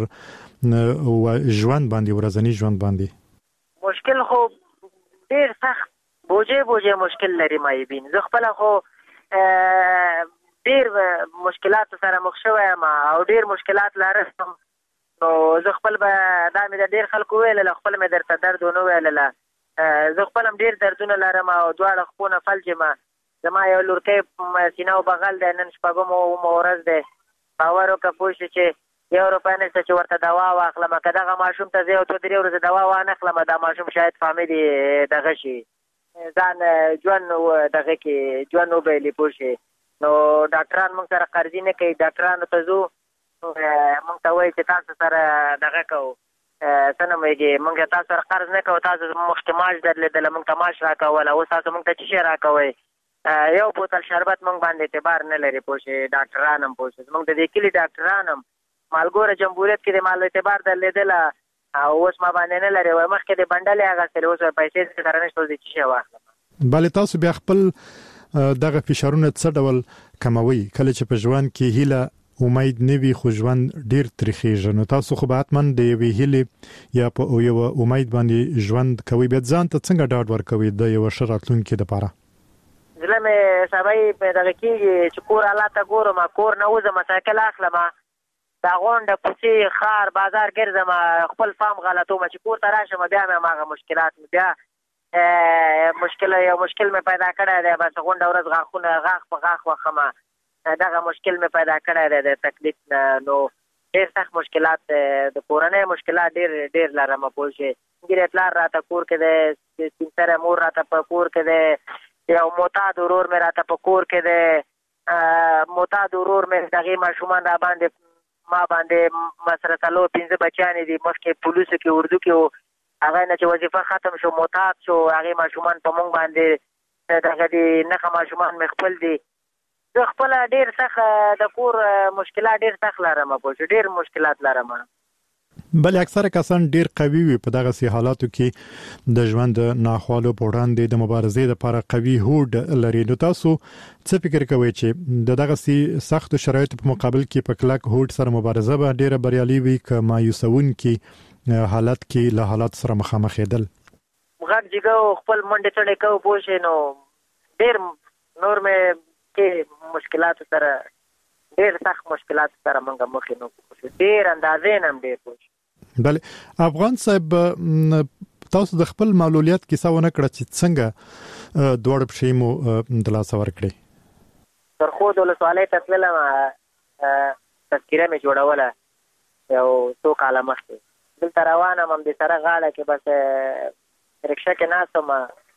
ژوند باندې ورځني ژوند باندې؟ مشکل خو ډېر سخت بوجې بوجې مشکل لري معیبین زه خپله خو ډېر مشکلاتو سره مخ شوی یم او ډېر مشکلات لرم نو زه خپل به دا مې د ډېر خلکو ویلله خپل مې درته درد ونه ویلله زه خپل هم ډېر دردونه لرم او دواړه خپو نه فلج یم زما یو لورکی سینه او بغل دی نن شپږمه اومه ورځ دی باور وکړه پوه شي چې یو روپۍ نشته چې ورته دوا واخلم که دغه ماشوم ته زه یو څو درې ورځې دوا وانخلم دا ماشوم شاید فامیل یې دغه شي ځان ژوند دغه کې ژوند وبایلي پوه شي نو ډاکټران موږ سره قرضي نه کوي ډاکټرانو ته ځو موږ ته وایي چې تاسو سره دغه کوو څه نه مېږي موږ تاسو سره قرض نه کوو تاسو مخکې معاش درلېدله موږ ته معاش راکوله اوس تاسو موږ ته څه شی راکوئ یو بوتل شربت موږ باندې اعتبار نه لري پوه شئ ډاکټران هم پوه شئ زموږ د دې کلي ډاکټران هم مالګوره جمهوریت کې د مال اعتبار درلېدله او اوس ما باندې نه لري وایي مخکې د بنډل یې اخیستلې اوس پیسې سره نشته اوس د څه شی واخلم. بله تاسو بیا خپل دغه فشارونه څه ډول کموي کله چې په ژوند کې هیله امید نه وي خو ژوند ډیر تریخیږي نو تاسو خو به حتما د یوې هیلې یا په یو امید باندې ژوند کوي بیا ځان ته څنګه ډاډ ورکوي د یو ښه راتلونکي لپاره؟ زړه مې سبا په دغه کېږي چې کور الله ته ګورم کور نه وځم سایکل اخلم دا غونډه کوڅې ښار بازار ګرځم خپل فام غلطوم چې کور ته راشم بیا مې هماغه مشکلات بیا مشکل یو مشکل مې پیدا کړی دی بس غونډه ورځ غاښونه غاښ په غاښ وخم دغه مشکل مې پیدا کړی دی د تکلیف نه نو ډېر سخت مشکلات د کورنۍ مشکلات ډېر ډېر لرم پوه شئ ګیرې پلار راته کور کې دی سپین سره مور راته په کور کې دی یو معتاد ورور مې راته په کور کې دی معتاد ورور مې دغې ماشومان را باندې ما باندې مسره څلور پنځه بچیانې دي مخکې پولیسو کې اردو کې هغه نه چې وظیفه ختم شو معتاد شو هغې ماشومان په مونږ باندې دغه دي نښه ماشومان مې خپل دي زه خپله ډېر سخت د کور مشکلات ډېر سخت لرم پوه شو ډېر مشکلات لرم بل اکثره کسان ډیر قوي وي په دغه سي حالاتو کې د ژوند ناخوالو په وړاندې د مبارزې لپاره قوي هوډ لري نو تاسو څه فکر کوئ چې د دغه سي سخت شرایطو په مقابل کې په کلک هوډ سره مبارزه به ډیره بریالي وي که مایوسون کې حالت کې له حالات سره مخامخ کېدل غږ جګو خپل منډه چړې کو پوه شي نو ډیر نور مې کې مشکلات سره ډیر سخت مشکلات سره مونږه مخ نه ډیر اندازې نم ډیر پوه بله افغان صاحب تاسو د خپل معلولیت کیسه ونه کړه چې څنګه دوړ پښې مو د لاس ورکړي تر خو د ولسوالۍ ته تللم تذکره مې جوړوله یو څو کاله مخکې دلته روانه وم د سره غاړه کې بس رکشه کې ناست وم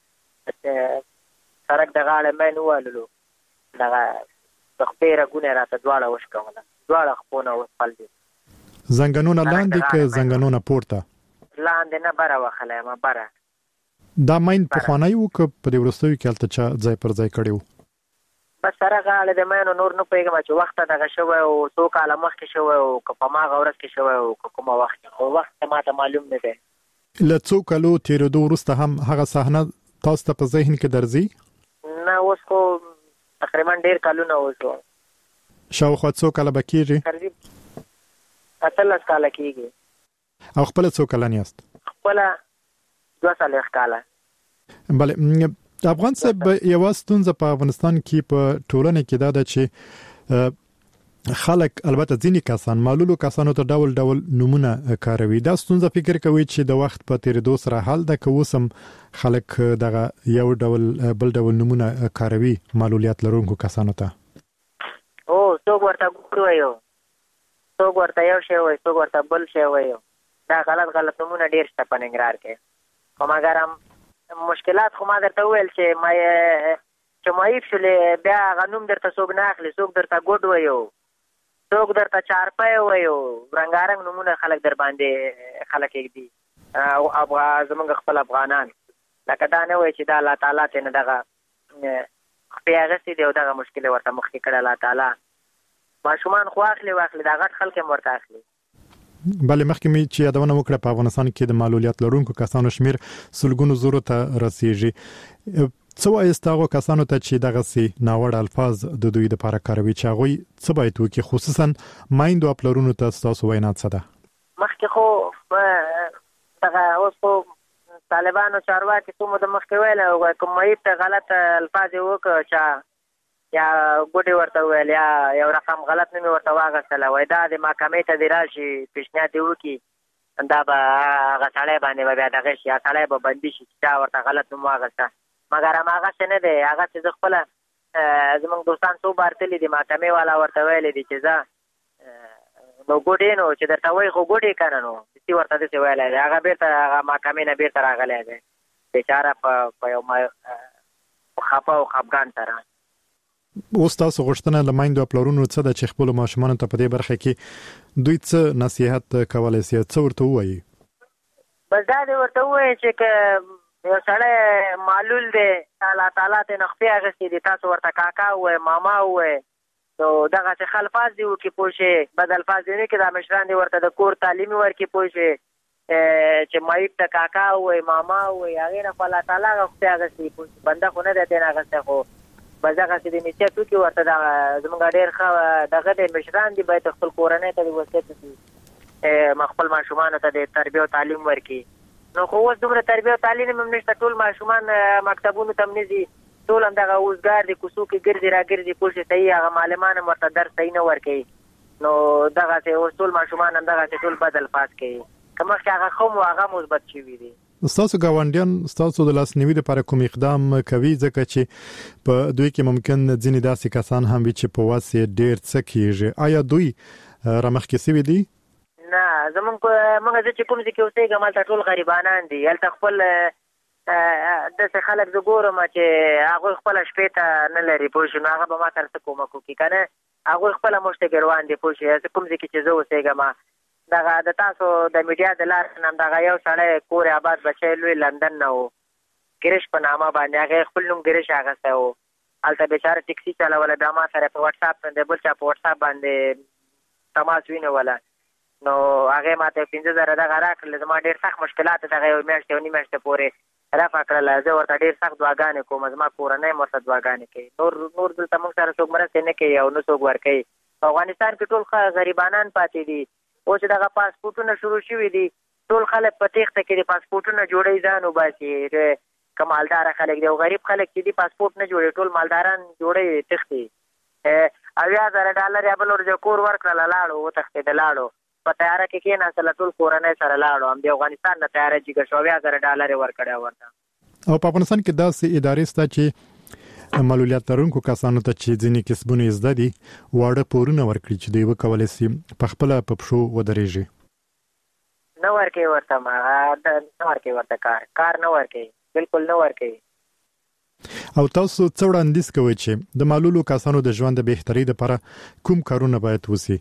سړک د غاړه مې نه واللو دغه د خپې رګونه راته دواړه وشکوله دواړه خپونه وسپل دي زنګنونه لاندې که زنګنونه پورته لاندې نه بره وخلی یم بره دا ماین پخوانی و که په دې وروستیو کې هلته چا ځای پر ځای کړی و بس سره غاړه د مینو نور نه پوهېږم چې وخته دغه شوی او څو کاله مخکې شوی او که په هماغه ورځ کې شوی او که کومه وخت کې خو وخت ماته معلوم نه دی له څو کالو تېرېدو وروسته هم هغه صحنه تاسو ته په ذهن کې درځي نه اوس خو تقریبا ډېر کلونه اوس شاوخوا څو کاله به کېږي اتلس کاله کېږي او خپله څو کلن یاست خپله دوه څلوېښت کاله بله افغان صاحب یوه ستونزه په افغانستان کې په ټولنه کې دا ده چې خلک البته ځینې کسان معلولو کسانو ته ډول ډول نومونه کاروي دا ستونزه فکر کوي چې د وخت په تېرېدو سره حل ده که اوس هم خلک دغه یو ډول بل ډول نومونه کاروي معلولیت لرونکو کسانو ته او څوک ورته ګور وایو څوک ورته یو شی وایي څوک ورته بل شی وایي دا غلط غلط نومونه ډېر شته په ننګرهار کې خو مګر هم مشکلات خو ما درته وویل چې ما چې معیب شولې بیا هغه نوم درته څوک نه اخلي څوک درته ګوډ وایو څوک درته چارپی وایو رنګارنګ نومونه خلک در باندې خلک ایږدي او زمونږ خپل افغانان لکه دا نه وایي چې دا الله تعالی ته نه دغه خپې اخیستې دي او دغه مشکل ورته مخکې کړی الله تعالی ماشومان خو اخلي واخلي دا غټ خلک هم ورته اخلي بله مخکې مې چې یادونه وکړه په افغانستان کې د معلولیت لرونکو کسانو شمیر سلګونو زرو ته رسیږي څه وایست هغو کسانو ته چې دغسې ناوړه الفاظ د دوی دپاره کاروي چې هغوی څه باید وکړي خصوصا میندو او پلرونو ته ستاسو وینا څه ده مخکې خو دغه اوس خو طالبانو چارواکي څو موده مخکې ویل کوم میب ته غلط الفاظ یې وکړه چا یا ګوډې ورته وویل یا یو رقم غلط نوم یې ورته واخیستله وایي دا د محکمې ته دې راشي پیشنهاد یې وکړي دا به هغه سړی باندې به بیا دغه شي یا سړی به بندي شي چې چا ورته غلط نوم واخیسته مګر هماغسې نه دی هغسې زه خپله زموږ دوستان څو بار تللي دي محکمې والا ورته ویلی دي چې زه نو ګوډې نو چې درته وایي خو ګوډې که نه نو داسې ورته داسې ویلی دی هغه بېرته هغه محکمې نه بېرته راغلی دی بېچاره په یو خفه او خفګان سره اوس تاسو غوښتنه له میندو او پلرونو څه ده چې خپلو ماشومانو ته په دې برخه کې دوی څه نصیحت کولی سي څه ورته ووایي بس دا دې ورته ووایي چې که یو سړی معلول دی الله تعالی ته نه خپې اخیستې دي تاسو ورته کاکا ووایئ ماما ووایئ نو دغسې ښه الفاظ دې وکړي پوه شئ بد الفاظ دې نه کړي دا مشران دې ورته د کور تعلیم ورکړي پوه شئ چې معیب ته کاکا ووایي ماما ووایي هغې نه خو الله تعالی هغه خپې اخیستې پوه شئ بنده خو نه دی دی نه اخیستی خو بس دغسې د نصیحت وکړي ورته دغه زموږ ډېر ښه دغه دی مشران دي باید خپل کورنۍ ته د وصیت وکړي خپل ماشومانو ته د تربیه او تعلیم ورکړي نو خو اوس دومره تربیه او تعلیم هم نشته ټول ماشومان مکتبونو ته هم نه ځي ټول هم دغه اوزګار دي کوڅو کې ګرځي را ګرځي پوه شي صحیح هغه معلمان هم ورته درس صحیح نه ورکوي نو دغسې اوس ټول ماشومان هم دغسې ټول بد الفاظ کوي که مخکې هغه ښه مو هغه مثبت شوي دي ستاسو ګاونډیان ستاسو د لاسنیوي لپاره کوم اقدام کوي ځکه چې په دوی کې ممکن ځینې داسې کسان هم وي چې په واس یې ډېر څه کېږي آیا دوی رامخکې سوي دي نه زمونږ موږ زه چې کوم ځای کې اوسېږم هلته ټول غریبانان دي هلته خپل داسې خلک زه ګورم چې هغوی خپله شپې ته نه لري پوه شو نو هغه به ما سره څه کومک وکړي که نه هغوی خپله موږ ته ګروان دي پوه شو زه کوم ځای کې چې زه اوسېږم دغه د تاسو د میډیا د لارې نه دغه یو سړی کور آباد بچی لوی لندن نه و ګریش په نامه باندې هغه خپل نوم ګریش اخیستی و هلته بیچاره ټکسي چلوله بیا ما سره په وټساپ باندې بل چا په وټساپ باندې تماس ونیوله نو هغې ما ته پنځه زره دغه راکړل زما ډېر سخت مشکلات دغه یو میاشت یو نیم میاشتې پورې رفع کړله زه ورته ډېر سخت دعاګانې کوم زما کورنۍ هم ورته دعاګانې کوي نور نور دلته موږ سره څوک مرستې نه کوي او نه څوک ورکوي په افغانستان کې ټول غریبانان پاتې دي اوس چې دغه پاسپورټونه شروع شوي دي ټول خلک په تېښته کې دي پاسپورټونه جوړوي ځان وباسي که مالداره خلک دي او غریب خلک چې دي پاسپورټ نه جوړوي ټول مالداران جوړوي تښتي اویا زره ډالر یا بل ورځ کور ورکړله لاړو وتښتېده لاړو په تیاره کې کېناستله ټول کورنۍ سره لاړو همدې افغانستان نه تیاره جګه شو اویا زره ډالر یې ورکړی ورته او په افغانستان کې داسې ادارې شته چې معلولیت لرونکو کسانو ته چې ځینې کسبونه یې زده دي واړه پورونه ورکړي چې دوی وکولی شي په خپله په پښو ودرېږي نه ورکوي ورته ما نه ورکوي ورته کار کار نه ورکوي بالکل نه ورکوي او تاسو څه وړاندیز کوئ چې د معلولو کسانو د ژوند د بهترۍ لپاره کوم کارونه باید وشي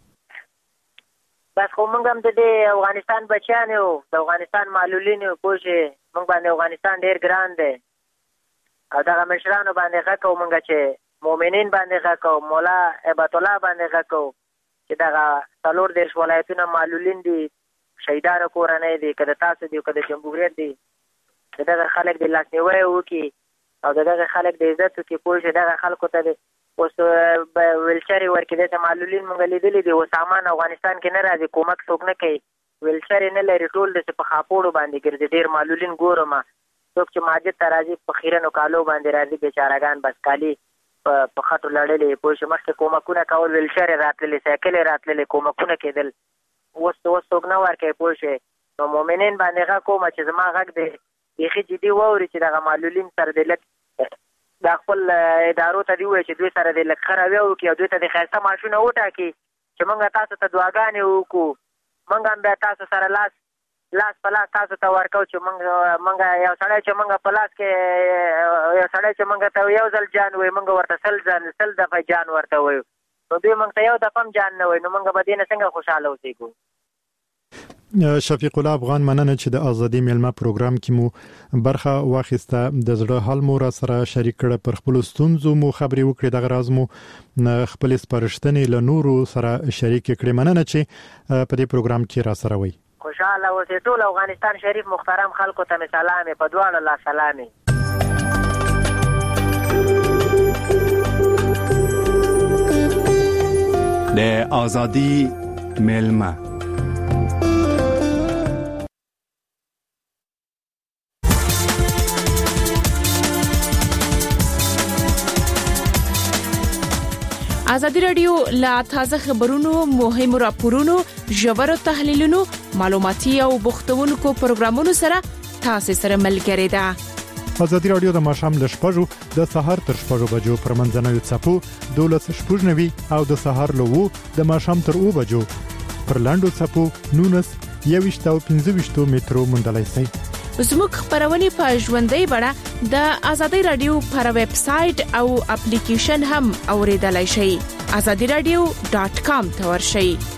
بس خو موږ هم د دې افغانستان بچیان یو د افغانستان معلولین یو پوه شې موږ باندې افغانستان ډېر ګران دی او دغه مشرانو باندې غږ کوو موږ چې مؤمنین باندې غږ کوو مولا هیبت الله باندې غږ کوو چې دغه څلور دېرش ولایتونه معلولین دي شهیدانو کورنۍ دي که د تاسو دي که د جمهوریت دي د دغه خلک د لاسنیوی وکړي او د دغه خلک د عزت وکړي پوه شې دغه خلکو ته د اوس ویلچرې ورکړي داسې معلولین موږ لیدلي دي اوس سامان افغانستان کې نه راځي کومک څوک نه کوي ویلچرې نه لري ټول داسې په خاپوړو باندې ګرځي ډېر معلولین ګورم څوک چې مسجد ته راځي په خیرنو کالو باندې راځي بیچارهګان بس کالي په خټو لړلې پوه شې مخکې کومکونه کول ویلچرې راتللې سایکلې راتللې کومکونه کېدل اوس اوس څوک نه ورکوي پوه شې نو مؤمنین باندې غږ کوم چې زما غږ دی بیخي جدي واوري چې دغه معلولین سره د لږ دا خپل ادارو ته دي ووایي چې دوی سره د لږ ښه رویه وکړي او دوی ته د ښایسته معاشونه وټاکي چې موږ تاسو ته دعاګانې وکړو موږ هم بیا تاسو سره لاس لاس په لاس تاسو ته ورکو چې موږ موږ یو سړی چې موږ په لاس کې یو سړی چې موږ ته یو ځل جان وایي موږ ورته سل ځل سل دفعه جان ورته وایو نو دوی موږ ته یو دفعه هم جان نه وایي نو موږ به دې نه څنګه خوشحاله اوسېږو شفیق الله افغان مننه چې د ازادي میلمه پروګرام کې مو برخه واخیسته د زړه حال مو را سره شریک کړه پر خپل ستونزو مو خبرې وکړې دغه راز مو خپل سپارښتنې له نورو سره شریک کړې مننه چې په دې پروګرام کې را سره وي خوشاله اوسې ټول افغانستان شریف محترم خلکو ته سلام په دواړو لا سلام د ازادي میلمه ازادي رادیو لا تازه خبرونو مهمو راپورونو ژورو تحلیلونو معلوماتي او بوختونکو پروګرامونو سره تاسو سره ملګری ده ازادي رادیو د ماشام ل شپږو د سهار تر شپږو بجو پر منځنوي څپو دولس شپږنوي او د سهار له وو د ماشام تر او بجو پر لاندو څپو نونس یويشت او پنځه ویشت مترو مندلای سي زموږ خبرونه په ژوندۍ بڼه د ازادي رادیو پر ویب سټ او اپلیکیشن هم اوریدلای شئ ازادي رادیو ډاٹ کام ته ورشئ